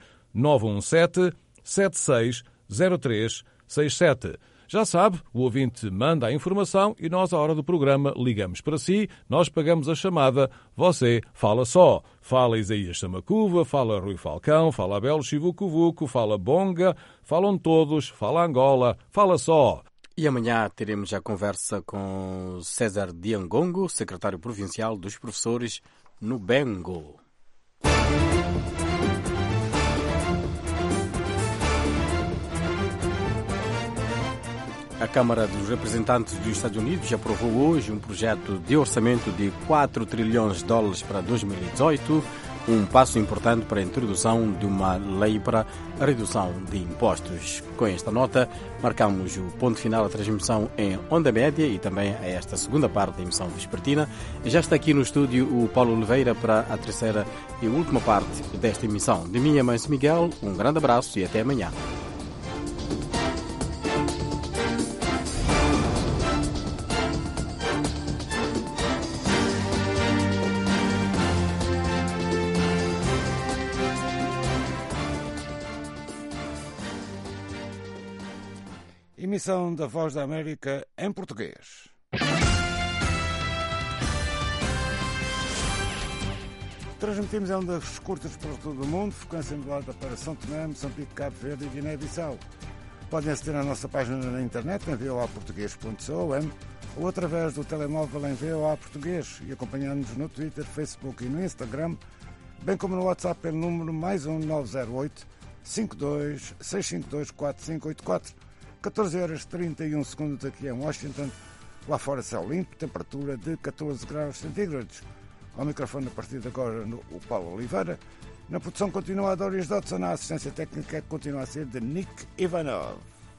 917-760367. Já sabe, o ouvinte manda a informação e nós, à hora do programa, ligamos para si, nós pagamos a chamada, você fala só. Fala Isaías Samacuva, fala Rui Falcão, fala Abel Chivucuvuco, fala Bonga, falam todos, fala Angola, fala só. E amanhã teremos a conversa com César Diangongo, secretário provincial dos professores no Bengo. A Câmara dos Representantes dos Estados Unidos aprovou hoje um projeto de orçamento de $4 trilhões para 2018. um passo importante para a introdução de uma lei para a redução de impostos. Com esta nota, marcamos o ponto final da transmissão em onda média e também a esta segunda parte da emissão vespertina. Já está aqui no estúdio o Paulo Oliveira para a terceira e última parte desta emissão. De mim, Manso Miguel, um grande abraço e até amanhã. Emissão da Voz da América em português. Transmitimos em ondas curtas para todo o mundo, frequência modulada para São Tomé, Moçambique, Cabo Verde e Guiné-Bissau. Podem aceder à nossa página na internet em voaportuguês.com ou através do telemóvel em VOA Português e acompanhar-nos no Twitter, Facebook e no Instagram, bem como no WhatsApp pelo número +1 908 52 652 4584. 14h31 aqui em Washington. Lá fora céu limpo, temperatura de 14 graus centígrados. Ao microfone a partir de agora o Paulo Oliveira. Na produção continua a Doris Dodson, a assistência técnica continua a ser de Nick Ivanov.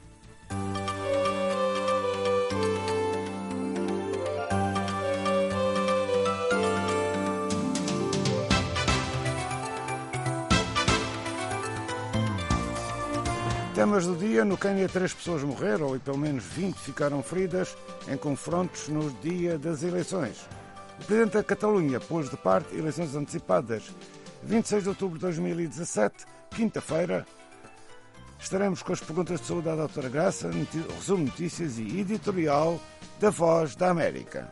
Temas do dia: no Quênia 3 pessoas morreram e pelo menos 20 ficaram feridas em confrontos no dia das eleições. O Presidente da Catalunha pôs de parte eleições antecipadas. 26 de outubro de 2017, quinta-feira. Estaremos com as perguntas de saúde à Doutora Graça, resumo de notícias e editorial da Voz da América.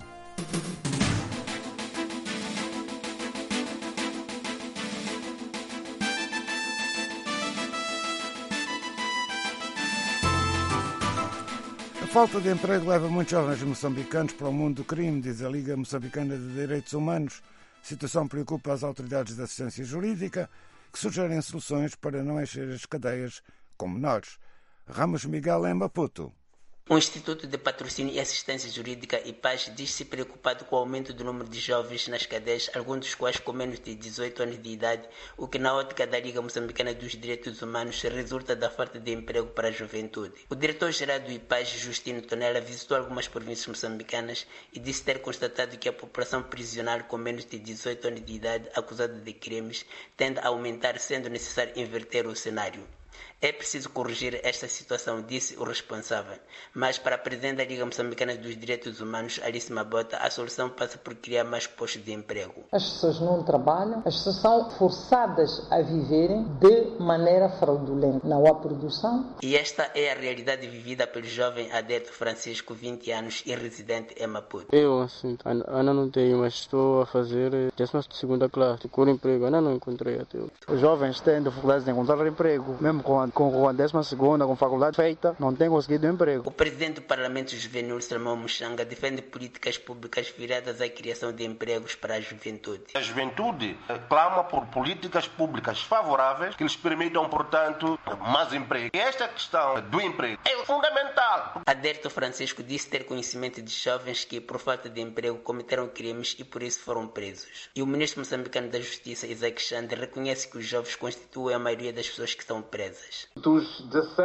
A falta de emprego leva muitos jovens moçambicanos para o mundo do crime, diz a Liga Moçambicana de Direitos Humanos. A situação preocupa as autoridades de assistência jurídica, que sugerem soluções para não encher as cadeias com menores. Ramos Miguel, em Maputo. O Instituto de Patrocínio e Assistência Jurídica IPAS diz-se preocupado com o aumento do número de jovens nas cadeias, alguns dos quais com menos de 18 anos de idade, o que na ótica da Liga Moçambicana dos Direitos Humanos resulta da falta de emprego para a juventude. O diretor-geral do IPAS, Justino Tonela, visitou algumas províncias moçambicanas e disse ter constatado que a população prisional com menos de 18 anos de idade acusada de crimes tende a aumentar, sendo necessário inverter o cenário. É preciso corrigir esta situação, disse o responsável. Mas para a presidente da Liga Moçambicana dos Direitos Humanos, Alice Mabota, a solução passa por criar mais postos de emprego. As pessoas não trabalham, as pessoas são forçadas a viverem de maneira fraudulenta. Não há produção. E esta é a realidade vivida pelo jovem Adéto Francisco, 20 anos e residente em Maputo. Eu, assim, ainda não tenho, mas estou a fazer 12ª classe. Procuro emprego, ainda não encontrei até hoje. Os jovens têm dificuldades de encontrar emprego, mesmo com a 12ª, com faculdade feita, não tem conseguido emprego. O presidente do Parlamento Juvenil, Salomão Muxanga, defende políticas públicas viradas à criação de empregos para a juventude. A juventude clama por políticas públicas favoráveis que lhes permitam, portanto, mais emprego. E esta questão do emprego é fundamental. Adérito Francisco disse ter conhecimento de jovens que, por falta de emprego, cometeram crimes e por isso foram presos. E o ministro moçambicano da Justiça, Isaac Xande, reconhece que os jovens constituem a maioria das pessoas que estão presas. Dos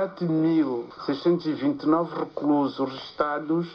17.629 reclusos registados,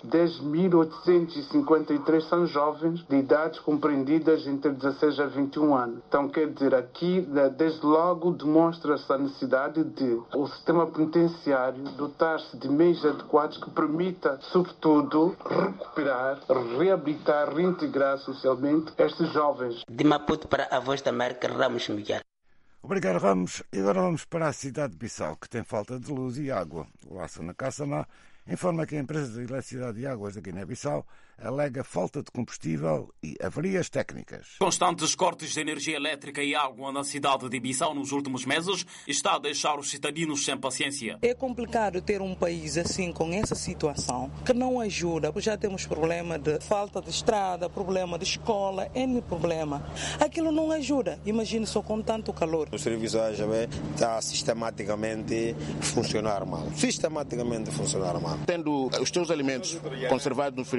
10.853 são jovens de idades compreendidas entre 16 a 21 anos. Então, quer dizer, aqui, desde logo, demonstra-se a necessidade de o sistema penitenciário dotar-se de meios adequados que permita, sobretudo, recuperar, reabilitar, reintegrar socialmente estes jovens. De Maputo para a Voz da América, Ramos Miguel. Obrigado, Ramos. E agora vamos para a cidade de Bissau, que tem falta de luz e água. O Laço na Caçamá informa que a empresa de eletricidade e águas da Guiné-Bissau alega falta de combustível e avarias técnicas. Constantes cortes de energia elétrica e água na cidade de Bissau nos últimos meses está a deixar os cidadãos sem paciência. É complicado ter um país assim, com essa situação, que não ajuda. Já temos problema de falta de estrada, problema de escola, N problema. Aquilo não ajuda. Imagine só com tanto calor. O serviço AGB está sistematicamente a funcionar mal. Tendo os teus alimentos conservados no frigorífico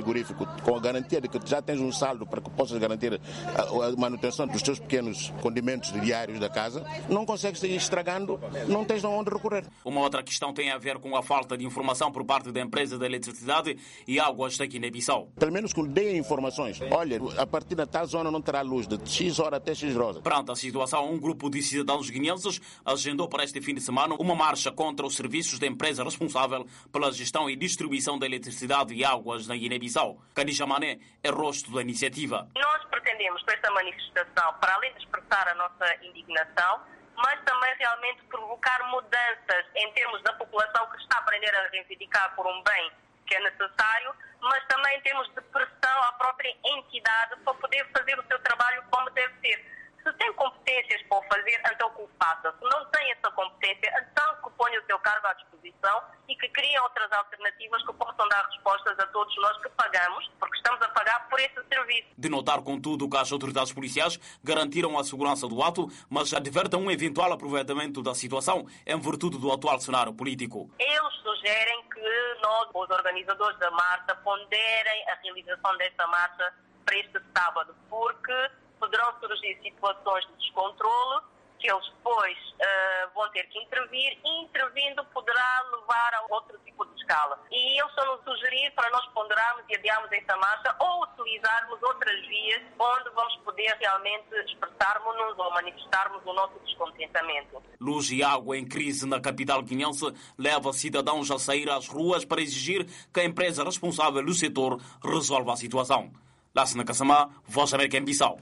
com a garantia de que já tens um saldo para que possas garantir a manutenção dos teus pequenos condimentos diários da casa, não consegues ir estragando, não tens de onde recorrer. Uma outra questão tem a ver com a falta de informação por parte da empresa de eletricidade e águas da Guiné-Bissau. Pelo menos que deem informações. Olha, a partir da tal zona não terá luz, de X hora até X hora. Perante a situação, um grupo de cidadãos guineenses agendou para este fim de semana uma marcha contra os serviços da empresa responsável pela gestão e distribuição da eletricidade e águas na Guiné-Bissau. Khadija Mané é rosto da iniciativa. Nós pretendemos, com esta manifestação, para além de expressar a nossa indignação, mas também realmente provocar mudanças em termos da população que está a aprender a reivindicar por um bem que é necessário, mas também em termos de pressão à própria entidade para poder fazer o seu trabalho como deve ser. Se tem competências para o fazer, então que o faça. Se não tem essa competência, então que ponha o seu cargo à disposição e que crie outras alternativas que possam dar respostas a todos nós que pagamos, porque estamos a pagar por esse serviço. De notar, contudo, que as autoridades policiais garantiram a segurança do ato, mas advertem um eventual aproveitamento da situação em virtude do atual cenário político. Eles sugerem que nós, os organizadores da marcha, ponderem a realização desta marcha para este sábado, porque poderão surgir situações de descontrole que eles depois vão ter que intervir e, intervindo, poderá levar a outro tipo de escala. E eles estão-nos a sugerir para nós ponderarmos e adiarmos essa marcha ou utilizarmos outras vias onde vamos poder realmente expressarmos-nos ou manifestarmos o nosso descontentamento. Luz e água em crise na capital guineense leva cidadãos a sair às ruas para exigir que a empresa responsável do setor resolva a situação. Lassana Kassamá, Voz da América em Bissau.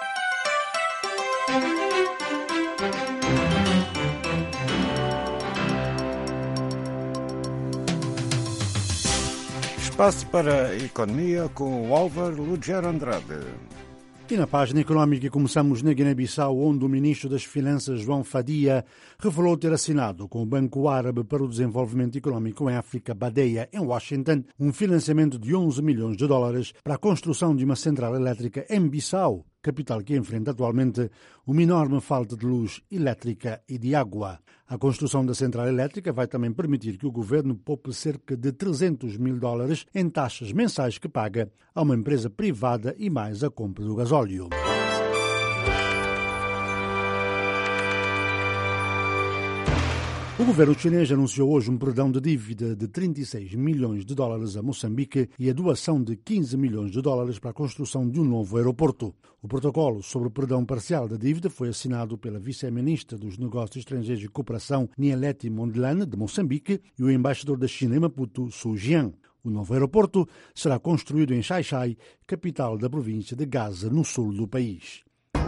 Espaço para a economia com o Álvaro Lugero Andrade. E na página económica começamos na Guiné-Bissau, onde o ministro das Finanças, João Fadia, revelou ter assinado com o Banco Árabe para o Desenvolvimento Económico em África, BADEIA, em Washington, um financiamento de 11 milhões de dólares para a construção de uma central elétrica em Bissau, capital que enfrenta atualmente uma enorme falta de luz elétrica e de água. A construção da central elétrica vai também permitir que o governo poupe cerca de 300 mil dólares em taxas mensais que paga a uma empresa privada e mais a compra do gasóleo. O governo chinês anunciou hoje um perdão de dívida de 36 milhões de dólares a Moçambique e a doação de 15 milhões de dólares para a construção de um novo aeroporto. O protocolo sobre o perdão parcial da dívida foi assinado pela vice-ministra dos Negócios Estrangeiros e Cooperação, Nielete Mondlane, de Moçambique, e o embaixador da China em Maputo, Su Jian. O novo aeroporto será construído em Xai-Xai, capital da província de Gaza, no sul do país.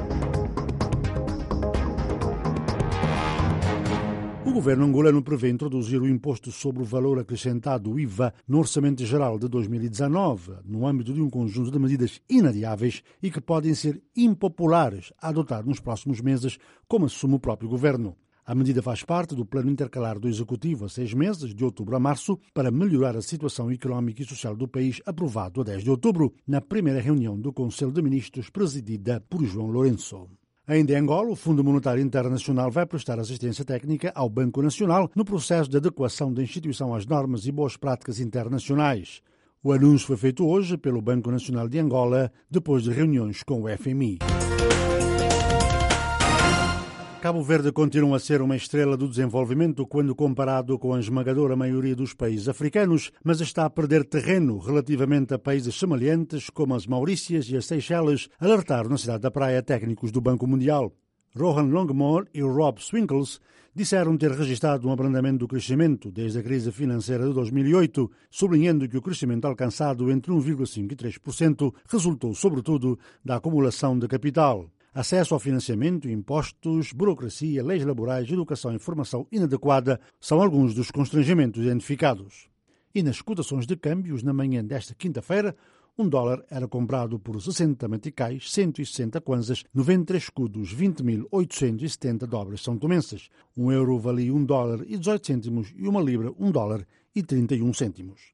O governo angolano prevê introduzir o imposto sobre o valor acrescentado, o IVA, no Orçamento Geral de 2019, no âmbito de um conjunto de medidas inadiáveis e que podem ser impopulares a adotar nos próximos meses, como assume o próprio governo. A medida faz parte do plano intercalar do Executivo a 6 meses, de outubro a março, para melhorar a situação económica e social do país, aprovado a 10 de outubro, na primeira reunião do Conselho de Ministros, presidida por João Lourenço. Ainda em Angola, o Fundo Monetário Internacional vai prestar assistência técnica ao Banco Nacional no processo de adequação da instituição às normas e boas práticas internacionais. O anúncio foi feito hoje pelo Banco Nacional de Angola, depois de reuniões com o FMI. Cabo Verde continua a ser uma estrela do desenvolvimento quando comparado com a esmagadora maioria dos países africanos, mas está a perder terreno relativamente a países semelhantes como as Maurícias e as Seychelles, alertaram na cidade da Praia técnicos do Banco Mundial. Rohan Longmore e Rob Swinkles disseram ter registrado um abrandamento do crescimento desde a crise financeira de 2008, sublinhando que o crescimento alcançado entre 1,5% e 3% resultou, sobretudo, da acumulação de capital. Acesso ao financiamento, impostos, burocracia, leis laborais, educação e formação inadequada são alguns dos constrangimentos identificados. E nas cotações de câmbios, na manhã desta quinta-feira, um dólar era comprado por 60 meticais, 160 kwanzas, 93 escudos, 20.870 dobras são-tomenses. Um euro valia $1 e 18 cêntimos e uma libra $1 e 31 cêntimos.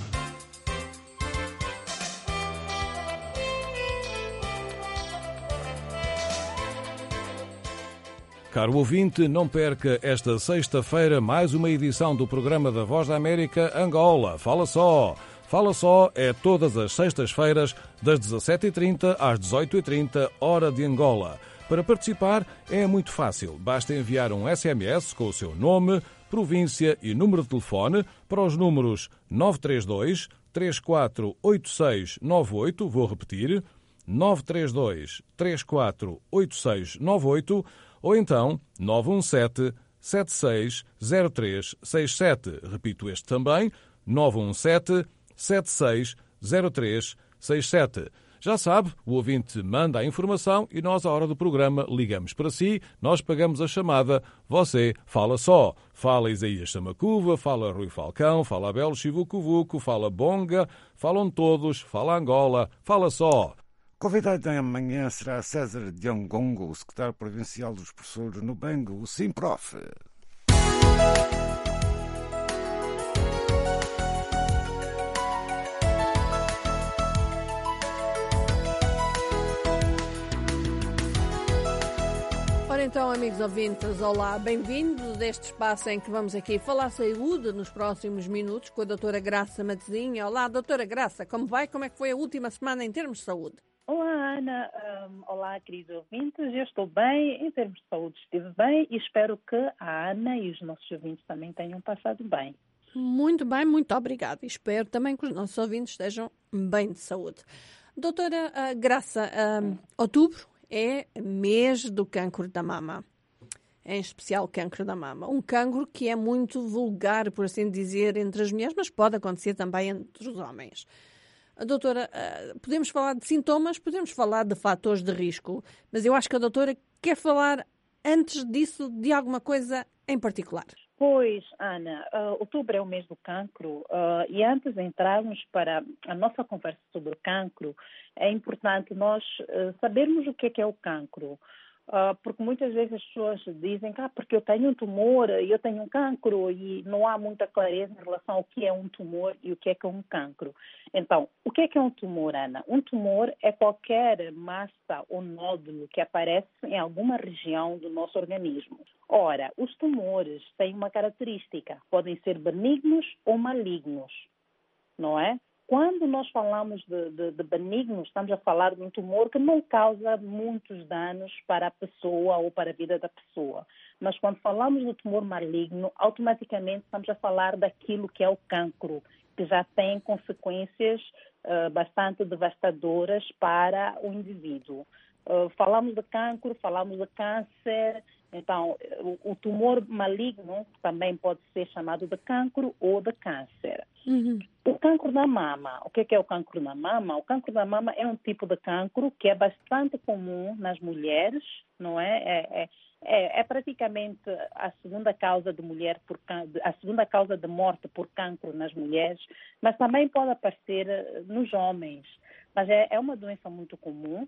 Caro ouvinte, não perca esta sexta-feira mais uma edição do programa da Voz da América Angola. Fala só! Fala Só é todas as sextas-feiras, das 17h30 às 18h30, hora de Angola. Para participar é muito fácil. Basta enviar um SMS com o seu nome, província e número de telefone para os números 932 348698, vou repetir, 932 348698, ou então 917 760367. Repito este também, 917 760367. Já sabe, o ouvinte manda a informação e nós, à hora do programa, ligamos para si, nós pagamos a chamada, você fala só. Fala Isaías Samacuva, fala Rui Falcão, fala Abel Chivucovuco, fala Bonga, falam todos, fala Angola, fala só. Convidado amanhã será César Diangongo, o secretário provincial dos professores no Bengo, o Simprof. Então, amigos ouvintes, olá, bem-vindos a este espaço em que vamos aqui falar saúde nos próximos minutos com a doutora Graça Matezinha. Olá, doutora Graça, como vai? Como é que foi a última semana em termos de saúde? Olá, Ana. Olá, queridos ouvintes. Eu estou bem, em termos de saúde estive bem e espero que a Ana e os nossos ouvintes também tenham passado bem. Muito bem, muito obrigada. E espero também que os nossos ouvintes estejam bem de saúde. Doutora Graça, outubro é mês do cancro da mama, em especial cancro da mama. Um cancro que é muito vulgar, por assim dizer, entre as mulheres, mas pode acontecer também entre os homens. Doutora, podemos falar de sintomas, podemos falar de fatores de risco, mas eu acho que a doutora quer falar, antes disso, de alguma coisa em particular. Pois, Ana, outubro é o mês do cancro e antes de entrarmos para a nossa conversa sobre o cancro, é importante nós sabermos o que é o cancro. Porque muitas vezes as pessoas dizem porque eu tenho um tumor e eu tenho um cancro e não há muita clareza em relação ao que é um tumor e o que é um cancro. Então, o que é um tumor, Ana? Um tumor é qualquer massa ou nódulo que aparece em alguma região do nosso organismo. Ora, os tumores têm uma característica, podem ser benignos ou malignos, não é? Quando nós falamos de benignos, estamos a falar de um tumor que não causa muitos danos para a pessoa ou para a vida da pessoa. Mas quando falamos do tumor maligno, automaticamente estamos a falar daquilo que é o cancro, que já tem consequências bastante devastadoras para o indivíduo. Falamos de cancro, falamos de câncer. Então, o tumor maligno também pode ser chamado de cancro ou de câncer. Uhum. O cancro da mama. O que é o cancro da mama? O cancro da mama é um tipo de cancro que é bastante comum nas mulheres, não é? É praticamente a segunda causa de a segunda causa de morte por cancro nas mulheres, mas também pode aparecer nos homens. Mas é uma doença muito comum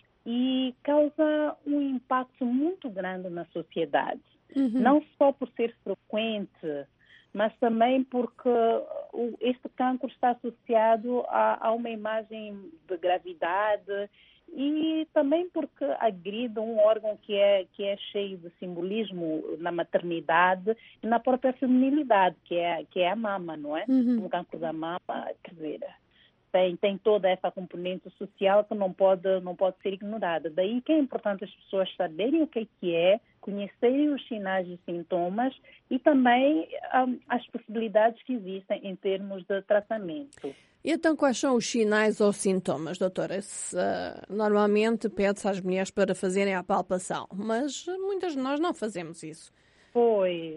e causa um impacto muito grande na sociedade. Uhum. Não só por ser frequente, mas também porque este cancro está associado a uma imagem de gravidade e também porque agride um órgão que é cheio de simbolismo na maternidade e na própria feminilidade, que é a mama, não é? Uhum. O cancro da mama, quer dizer, tem toda essa componente social que não pode ser ignorada. Daí que é importante as pessoas saberem o que é, conhecerem os sinais e sintomas e também as possibilidades que existem em termos de tratamento. E então, quais são os sinais ou sintomas, doutora? Normalmente pede-se às mulheres para fazerem a palpação, mas muitas de nós não fazemos isso. Pois.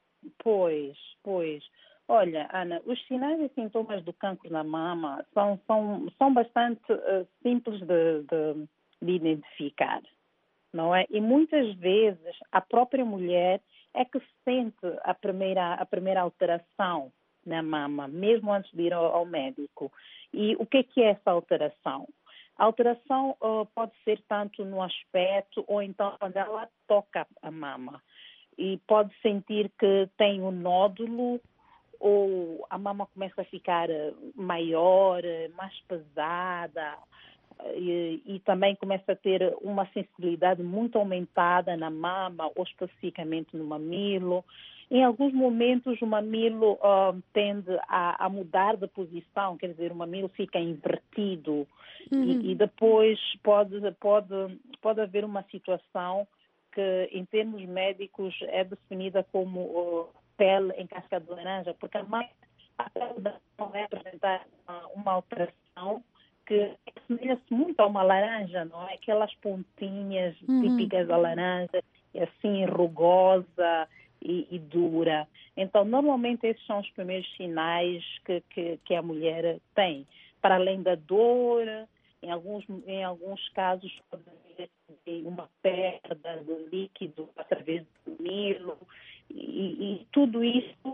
Olha, Ana, os sinais e sintomas do cancro na mama são bastante simples de identificar, não é? E muitas vezes a própria mulher é que sente a primeira alteração na mama, mesmo antes de ir ao médico. E o que é essa alteração? A alteração pode ser tanto no aspecto ou então quando ela toca a mama. E pode sentir que tem um nódulo ou a mama começa a ficar maior, mais pesada e também começa a ter uma sensibilidade muito aumentada na mama ou especificamente no mamilo. Em alguns momentos o mamilo tende a mudar de posição, quer dizer, o mamilo fica invertido e depois pode haver uma situação que em termos médicos é definida como pele em casca de laranja, porque a pele não vai apresentar uma alteração que assemelha-se muito a uma laranja, não é? Aquelas pontinhas típicas da laranja, assim, rugosa e dura. Então, normalmente esses são os primeiros sinais que a mulher tem. Para além da dor, em alguns casos pode haver uma perda de líquido através do mamilo e tudo isso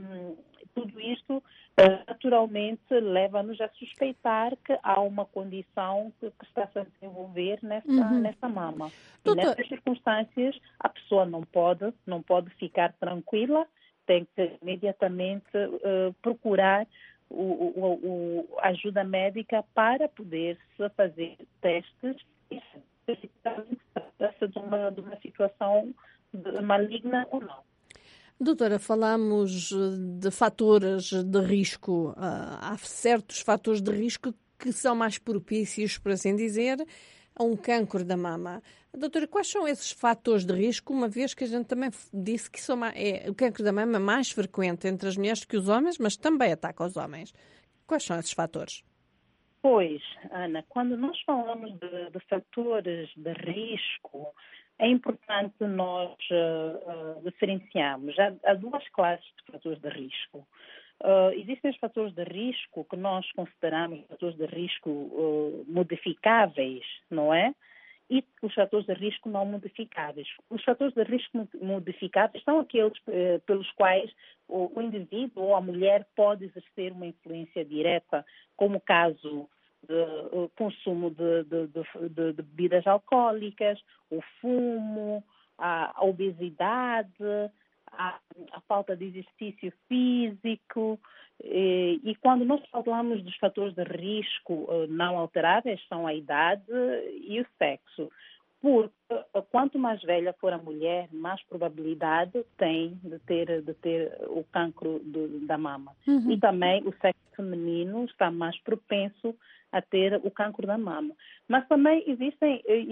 naturalmente leva-nos a suspeitar que há uma condição que está-se a desenvolver nessa mama. E nessas circunstâncias a pessoa não pode ficar tranquila, tem que imediatamente procurar a ajuda médica para poder se fazer testes e se trata-se de uma situação maligna ou não. Doutora, falamos de fatores de risco. Há certos fatores de risco que são mais propícios, por assim dizer, a um cancro da mama. Doutora, quais são esses fatores de risco, uma vez que a gente também disse que o cancro da mama é mais frequente entre as mulheres que os homens, mas também ataca os homens. Quais são esses fatores? Pois, Ana, quando nós falamos de fatores de risco, é importante nós diferenciarmos. Há duas classes de fatores de risco. Existem os fatores de risco que nós consideramos fatores de risco modificáveis, não é? E os fatores de risco não modificáveis. Os fatores de risco modificáveis são aqueles pelos quais o indivíduo ou a mulher pode exercer uma influência direta, como o caso do consumo de bebidas alcoólicas, o fumo, a obesidade, a falta de exercício físico. E quando nós falamos dos fatores de risco não alteráveis, são a idade e o sexo. Porque quanto mais velha for a mulher, mais probabilidade tem de ter o cancro da mama. E também o sexo feminino está mais propenso a ter o cancro da mama. Mas também existe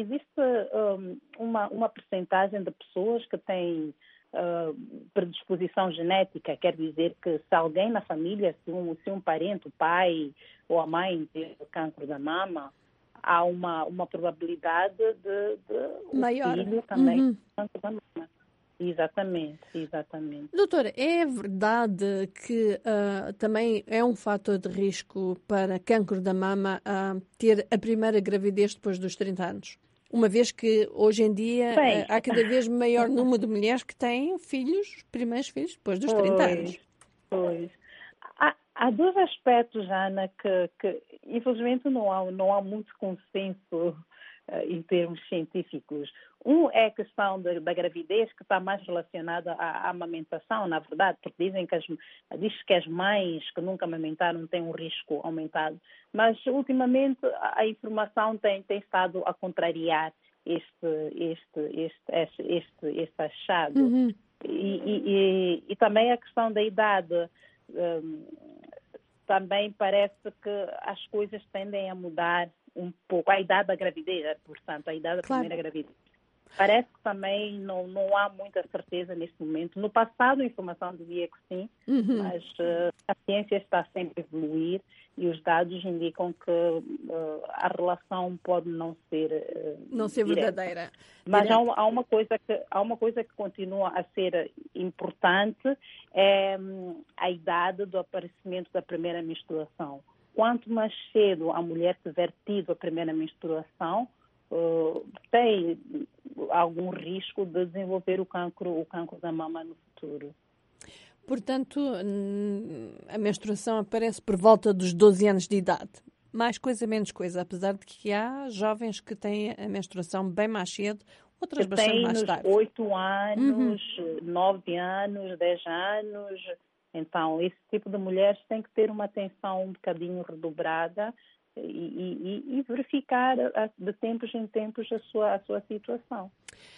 uma percentagem de pessoas que têm predisposição genética, quer dizer que se alguém na família, se um parente, o pai ou a mãe ter cancro da mama, há uma probabilidade de maior. O filho também cancro da mama. Exatamente. Doutora, é verdade que também é um fator de risco para cancro da mama ter a primeira gravidez depois dos 30 anos? Uma vez que hoje em dia há cada vez maior número de mulheres que têm os primeiros filhos depois dos 30 anos. Pois. Há dois aspectos, Ana, que infelizmente não há muito consenso em termos científicos. Um é a questão da gravidez, que está mais relacionada à amamentação, na verdade, porque diz que as mães que nunca amamentaram têm um risco aumentado. Mas, ultimamente, a informação tem estado a contrariar este achado. E também a questão da idade. Também parece que as coisas tendem a mudar um pouco. A idade da gravidez, portanto, a idade da primeira gravidez. Parece que também não há muita certeza neste momento. No passado, a informação dizia que sim, mas a ciência está sempre a evoluir e os dados indicam que a relação pode não ser verdadeira. Mas há uma coisa que continua a ser importante, é a idade do aparecimento da primeira menstruação. Quanto mais cedo a mulher tiver tido a primeira menstruação, tem algum risco de desenvolver o cancro da mama no futuro. Portanto, a menstruação aparece por volta dos 12 anos de idade. Mais coisa, menos coisa, apesar de que há jovens que têm a menstruação bem mais cedo, outras bastante mais tarde. 8 anos, 9 anos, 10 anos. Então, esse tipo de mulheres tem que ter uma atenção um bocadinho redobrada e verificar de tempos em tempos a sua situação.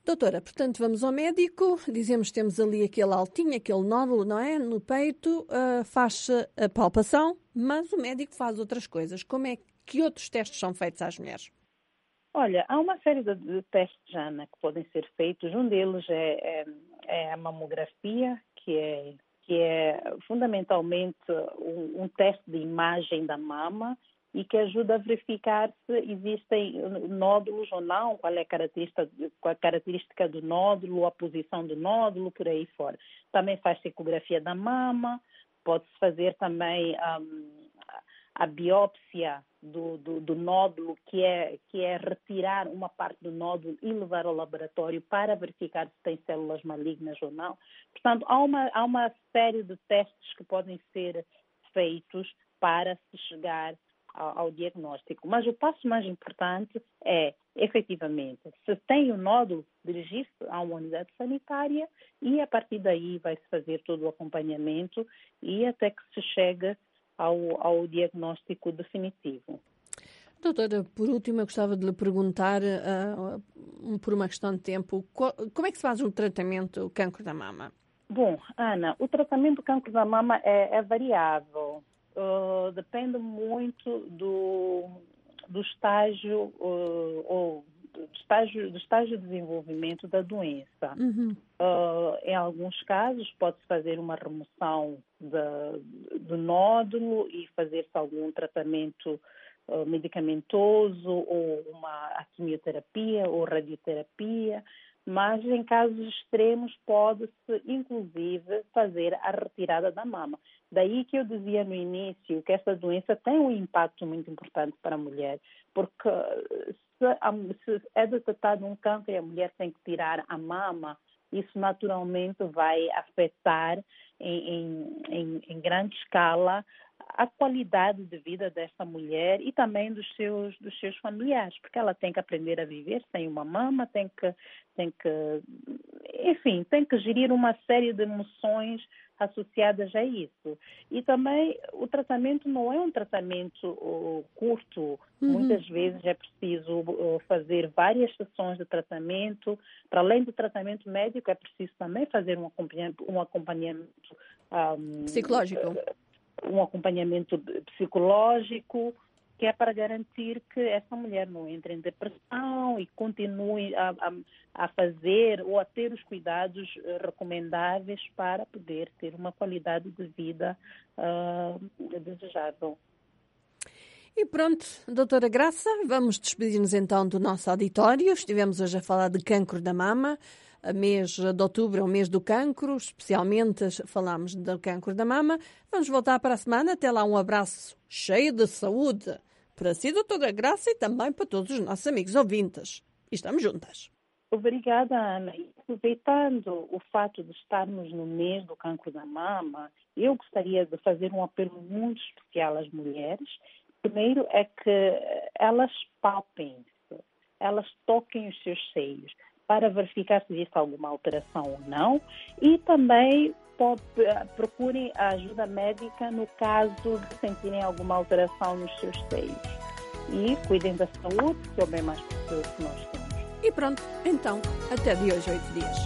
Doutora, portanto, vamos ao médico, dizemos que temos ali aquele altinho, aquele nódulo, não é? No peito, faz-se a palpação, mas o médico faz outras coisas. Como é que outros testes são feitos às mulheres? Olha, há uma série de testes, Ana, que podem ser feitos. Um deles é a mamografia, que é fundamentalmente um teste de imagem da mama e que ajuda a verificar se existem nódulos ou não, qual é a característica do nódulo, a posição do nódulo, por aí fora. Também faz ecografia da mama, pode-se fazer também a biópsia do nódulo, que é retirar uma parte do nódulo e levar ao laboratório para verificar se tem células malignas ou não. Portanto, há uma série de testes que podem ser feitos para se chegar ao diagnóstico. Mas o passo mais importante é, efetivamente, se tem o nódulo, dirigir-se a uma unidade sanitária e, a partir daí, vai-se fazer todo o acompanhamento e até que se chegue ao diagnóstico definitivo. Doutora, por último, eu gostava de lhe perguntar, por uma questão de tempo, como é que se faz o tratamento do cancro da mama? Bom, Ana, o tratamento do cancro da mama é variável. Depende muito do estágio de desenvolvimento da doença. Uhum. Em alguns casos, pode-se fazer uma remoção do nódulo e fazer-se algum tratamento medicamentoso ou a quimioterapia ou radioterapia, mas em casos extremos pode-se inclusive fazer a retirada da mama. Daí que eu dizia no início que essa doença tem um impacto muito importante para a mulher, porque se é detectado um câncer e a mulher tem que tirar a mama, isso naturalmente vai afetar em grande escala a qualidade de vida dessa mulher e também dos seus familiares, porque ela tem que aprender a viver sem uma mama, tem que gerir uma série de emoções associadas a isso. E também o tratamento não é um tratamento curto. Muitas vezes é preciso fazer várias sessões de tratamento. Para além do tratamento médico, é preciso também fazer um acompanhamento psicológico. Um acompanhamento psicológico, que é para garantir que essa mulher não entre em depressão e continue a fazer ou a ter os cuidados recomendáveis para poder ter uma qualidade de vida desejável. E pronto, doutora Graça, vamos despedir-nos então do nosso auditório. Estivemos hoje a falar de cancro da mama. A mês de outubro é o mês do cancro, especialmente falamos do cancro da mama. Vamos voltar para a semana. Até lá, um abraço cheio de saúde para si, doutora Graça, e também para todos os nossos amigos ouvintes. E estamos juntas. Obrigada, Ana. E aproveitando o fato de estarmos no mês do cancro da mama, eu gostaria de fazer um apelo muito especial às mulheres. Primeiro é que elas palpem-se, elas toquem os seus seios, para verificar se existe alguma alteração ou não, e também procurem a ajuda médica no caso de sentirem alguma alteração nos seus seios. E cuidem da saúde, que é o bem mais precioso que nós temos. E pronto, então, até de hoje, 8 dias.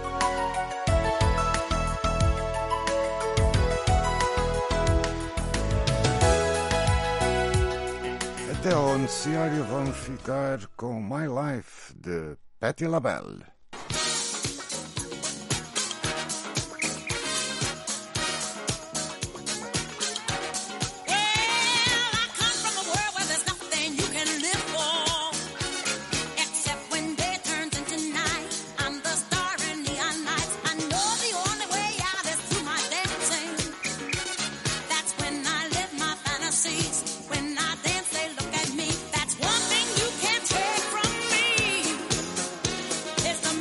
Até ao noticiário vamos ficar com My Life, de Patti LaBelle. It's the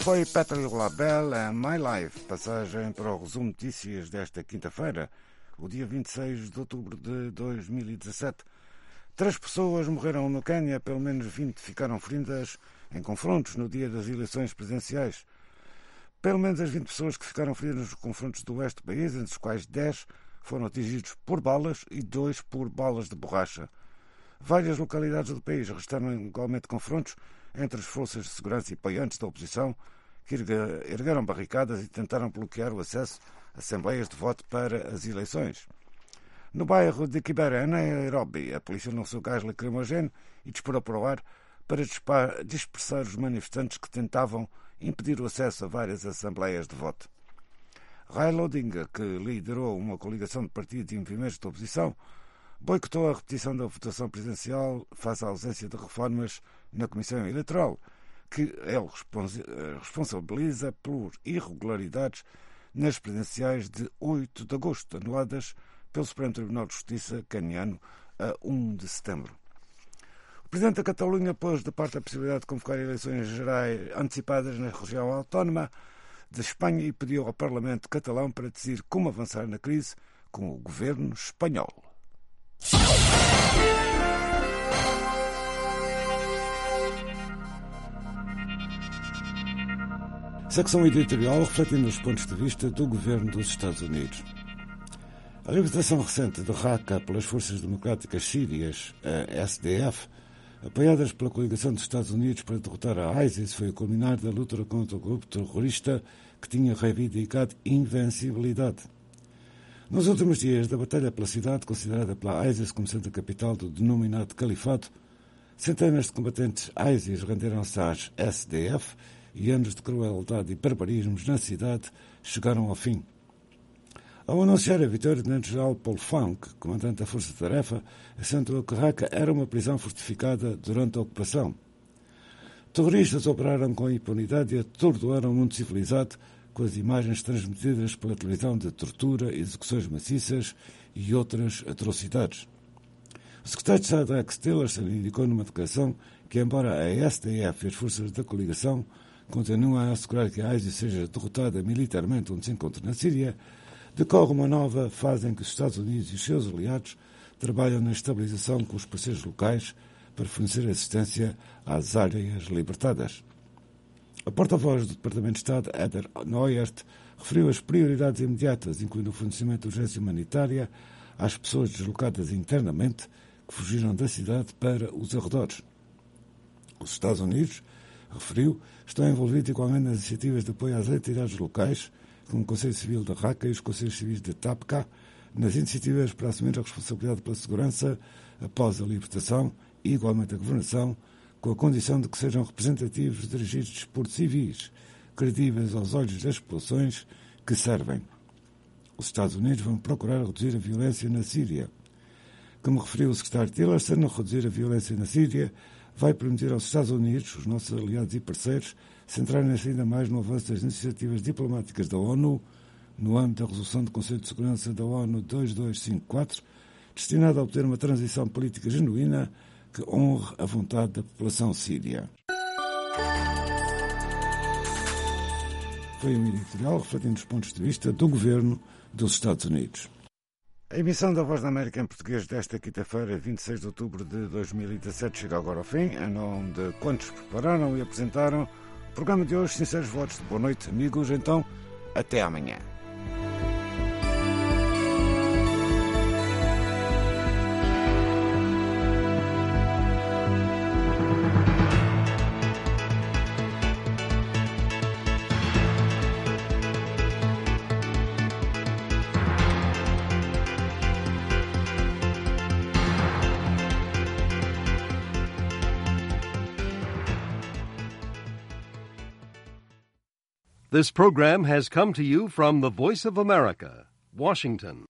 foi Patti LaBelle and My Life, passagem para o resumo de notícias desta quinta-feira, o dia 26 de outubro de 2017. 3 pessoas morreram no Quênia, pelo menos 20 ficaram feridas em confrontos no dia das eleições presidenciais. Pelo menos as 20 pessoas que ficaram feridas nos confrontos do oeste do país, entre os quais 10 foram atingidos por balas e 2 por balas de borracha. Várias localidades do país registraram igualmente confrontos entre as forças de segurança e apoiantes da oposição, que ergueram barricadas e tentaram bloquear o acesso a assembleias de voto para as eleições. No bairro de Kibera, em Nairobi, a polícia lançou gás lacrimogéneo e disparou para o ar para dispersar os manifestantes que tentavam impedir o acesso a várias assembleias de voto. Raila Odinga, que liderou uma coligação de partidos e movimentos de oposição, boicotou a repetição da votação presidencial face à ausência de reformas na Comissão Eleitoral, que ele responsabiliza por irregularidades nas presidenciais de 8 de agosto, anuladas pelo Supremo Tribunal de Justiça caniano a 1 de setembro. O Presidente da Catalunha pôs de parte a possibilidade de convocar eleições gerais antecipadas na região autónoma de Espanha e pediu ao Parlamento catalão para decidir como avançar na crise com o governo espanhol. Secção editorial refletindo os pontos de vista do governo dos Estados Unidos. A libertação recente de Raqqa pelas Forças Democráticas Sírias, a SDF, apoiadas pela coligação dos Estados Unidos para derrotar a ISIS, foi o culminar da luta contra o grupo terrorista que tinha reivindicado invencibilidade. Nos últimos dias da batalha pela cidade, considerada pela ISIS como sendo a capital do denominado Califato, centenas de combatentes ISIS renderam-se às SDF e anos de crueldade e barbarismos na cidade chegaram ao fim. Ao anunciar a vitória, o Tenente-General Paul Funk, comandante da Força-Tarefa, acentuou que Raqqa era uma prisão fortificada durante a ocupação. Terroristas operaram com impunidade e atordoaram o mundo civilizado com as imagens transmitidas pela televisão de tortura, execuções maciças e outras atrocidades. O secretário de Estado Rex Tillerson indicou numa declaração que, embora a SDF e as forças da coligação continuam a assegurar que a ISIS seja derrotada militarmente onde se encontra na Síria, decorre uma nova fase em que os Estados Unidos e os seus aliados trabalham na estabilização com os parceiros locais para fornecer assistência às áreas libertadas. A porta-voz do Departamento de Estado, Heather Nauert, referiu as prioridades imediatas, incluindo o fornecimento de urgência humanitária às pessoas deslocadas internamente que fugiram da cidade para os arredores. Os Estados Unidos, referiu, estão envolvidos igualmente nas iniciativas de apoio às entidades locais, como o Conselho Civil de Raqqa e os Conselhos Civis de Tabqa, nas iniciativas para assumir a responsabilidade pela segurança após a libertação e, igualmente, a governação, com a condição de que sejam representativos dirigidos por civis, credíveis aos olhos das populações que servem. Os Estados Unidos vão procurar reduzir a violência na Síria. Como referiu o secretário Tillerson, reduzir a violência na Síria vai permitir aos Estados Unidos, os nossos aliados e parceiros, centrarem-se ainda mais no avanço das iniciativas diplomáticas da ONU, no âmbito da resolução do Conselho de Segurança da ONU 2254, destinada a obter uma transição política genuína que honre a vontade da população síria. Foi um editorial refletindo os pontos de vista do governo dos Estados Unidos. A emissão da Voz da América em português desta quinta-feira, 26 de outubro de 2017, chega agora ao fim. Em nome de quantos prepararam e apresentaram o programa de hoje, sinceros votos de boa noite, amigos. Então, até amanhã. This program has come to you from the Voice of America, Washington.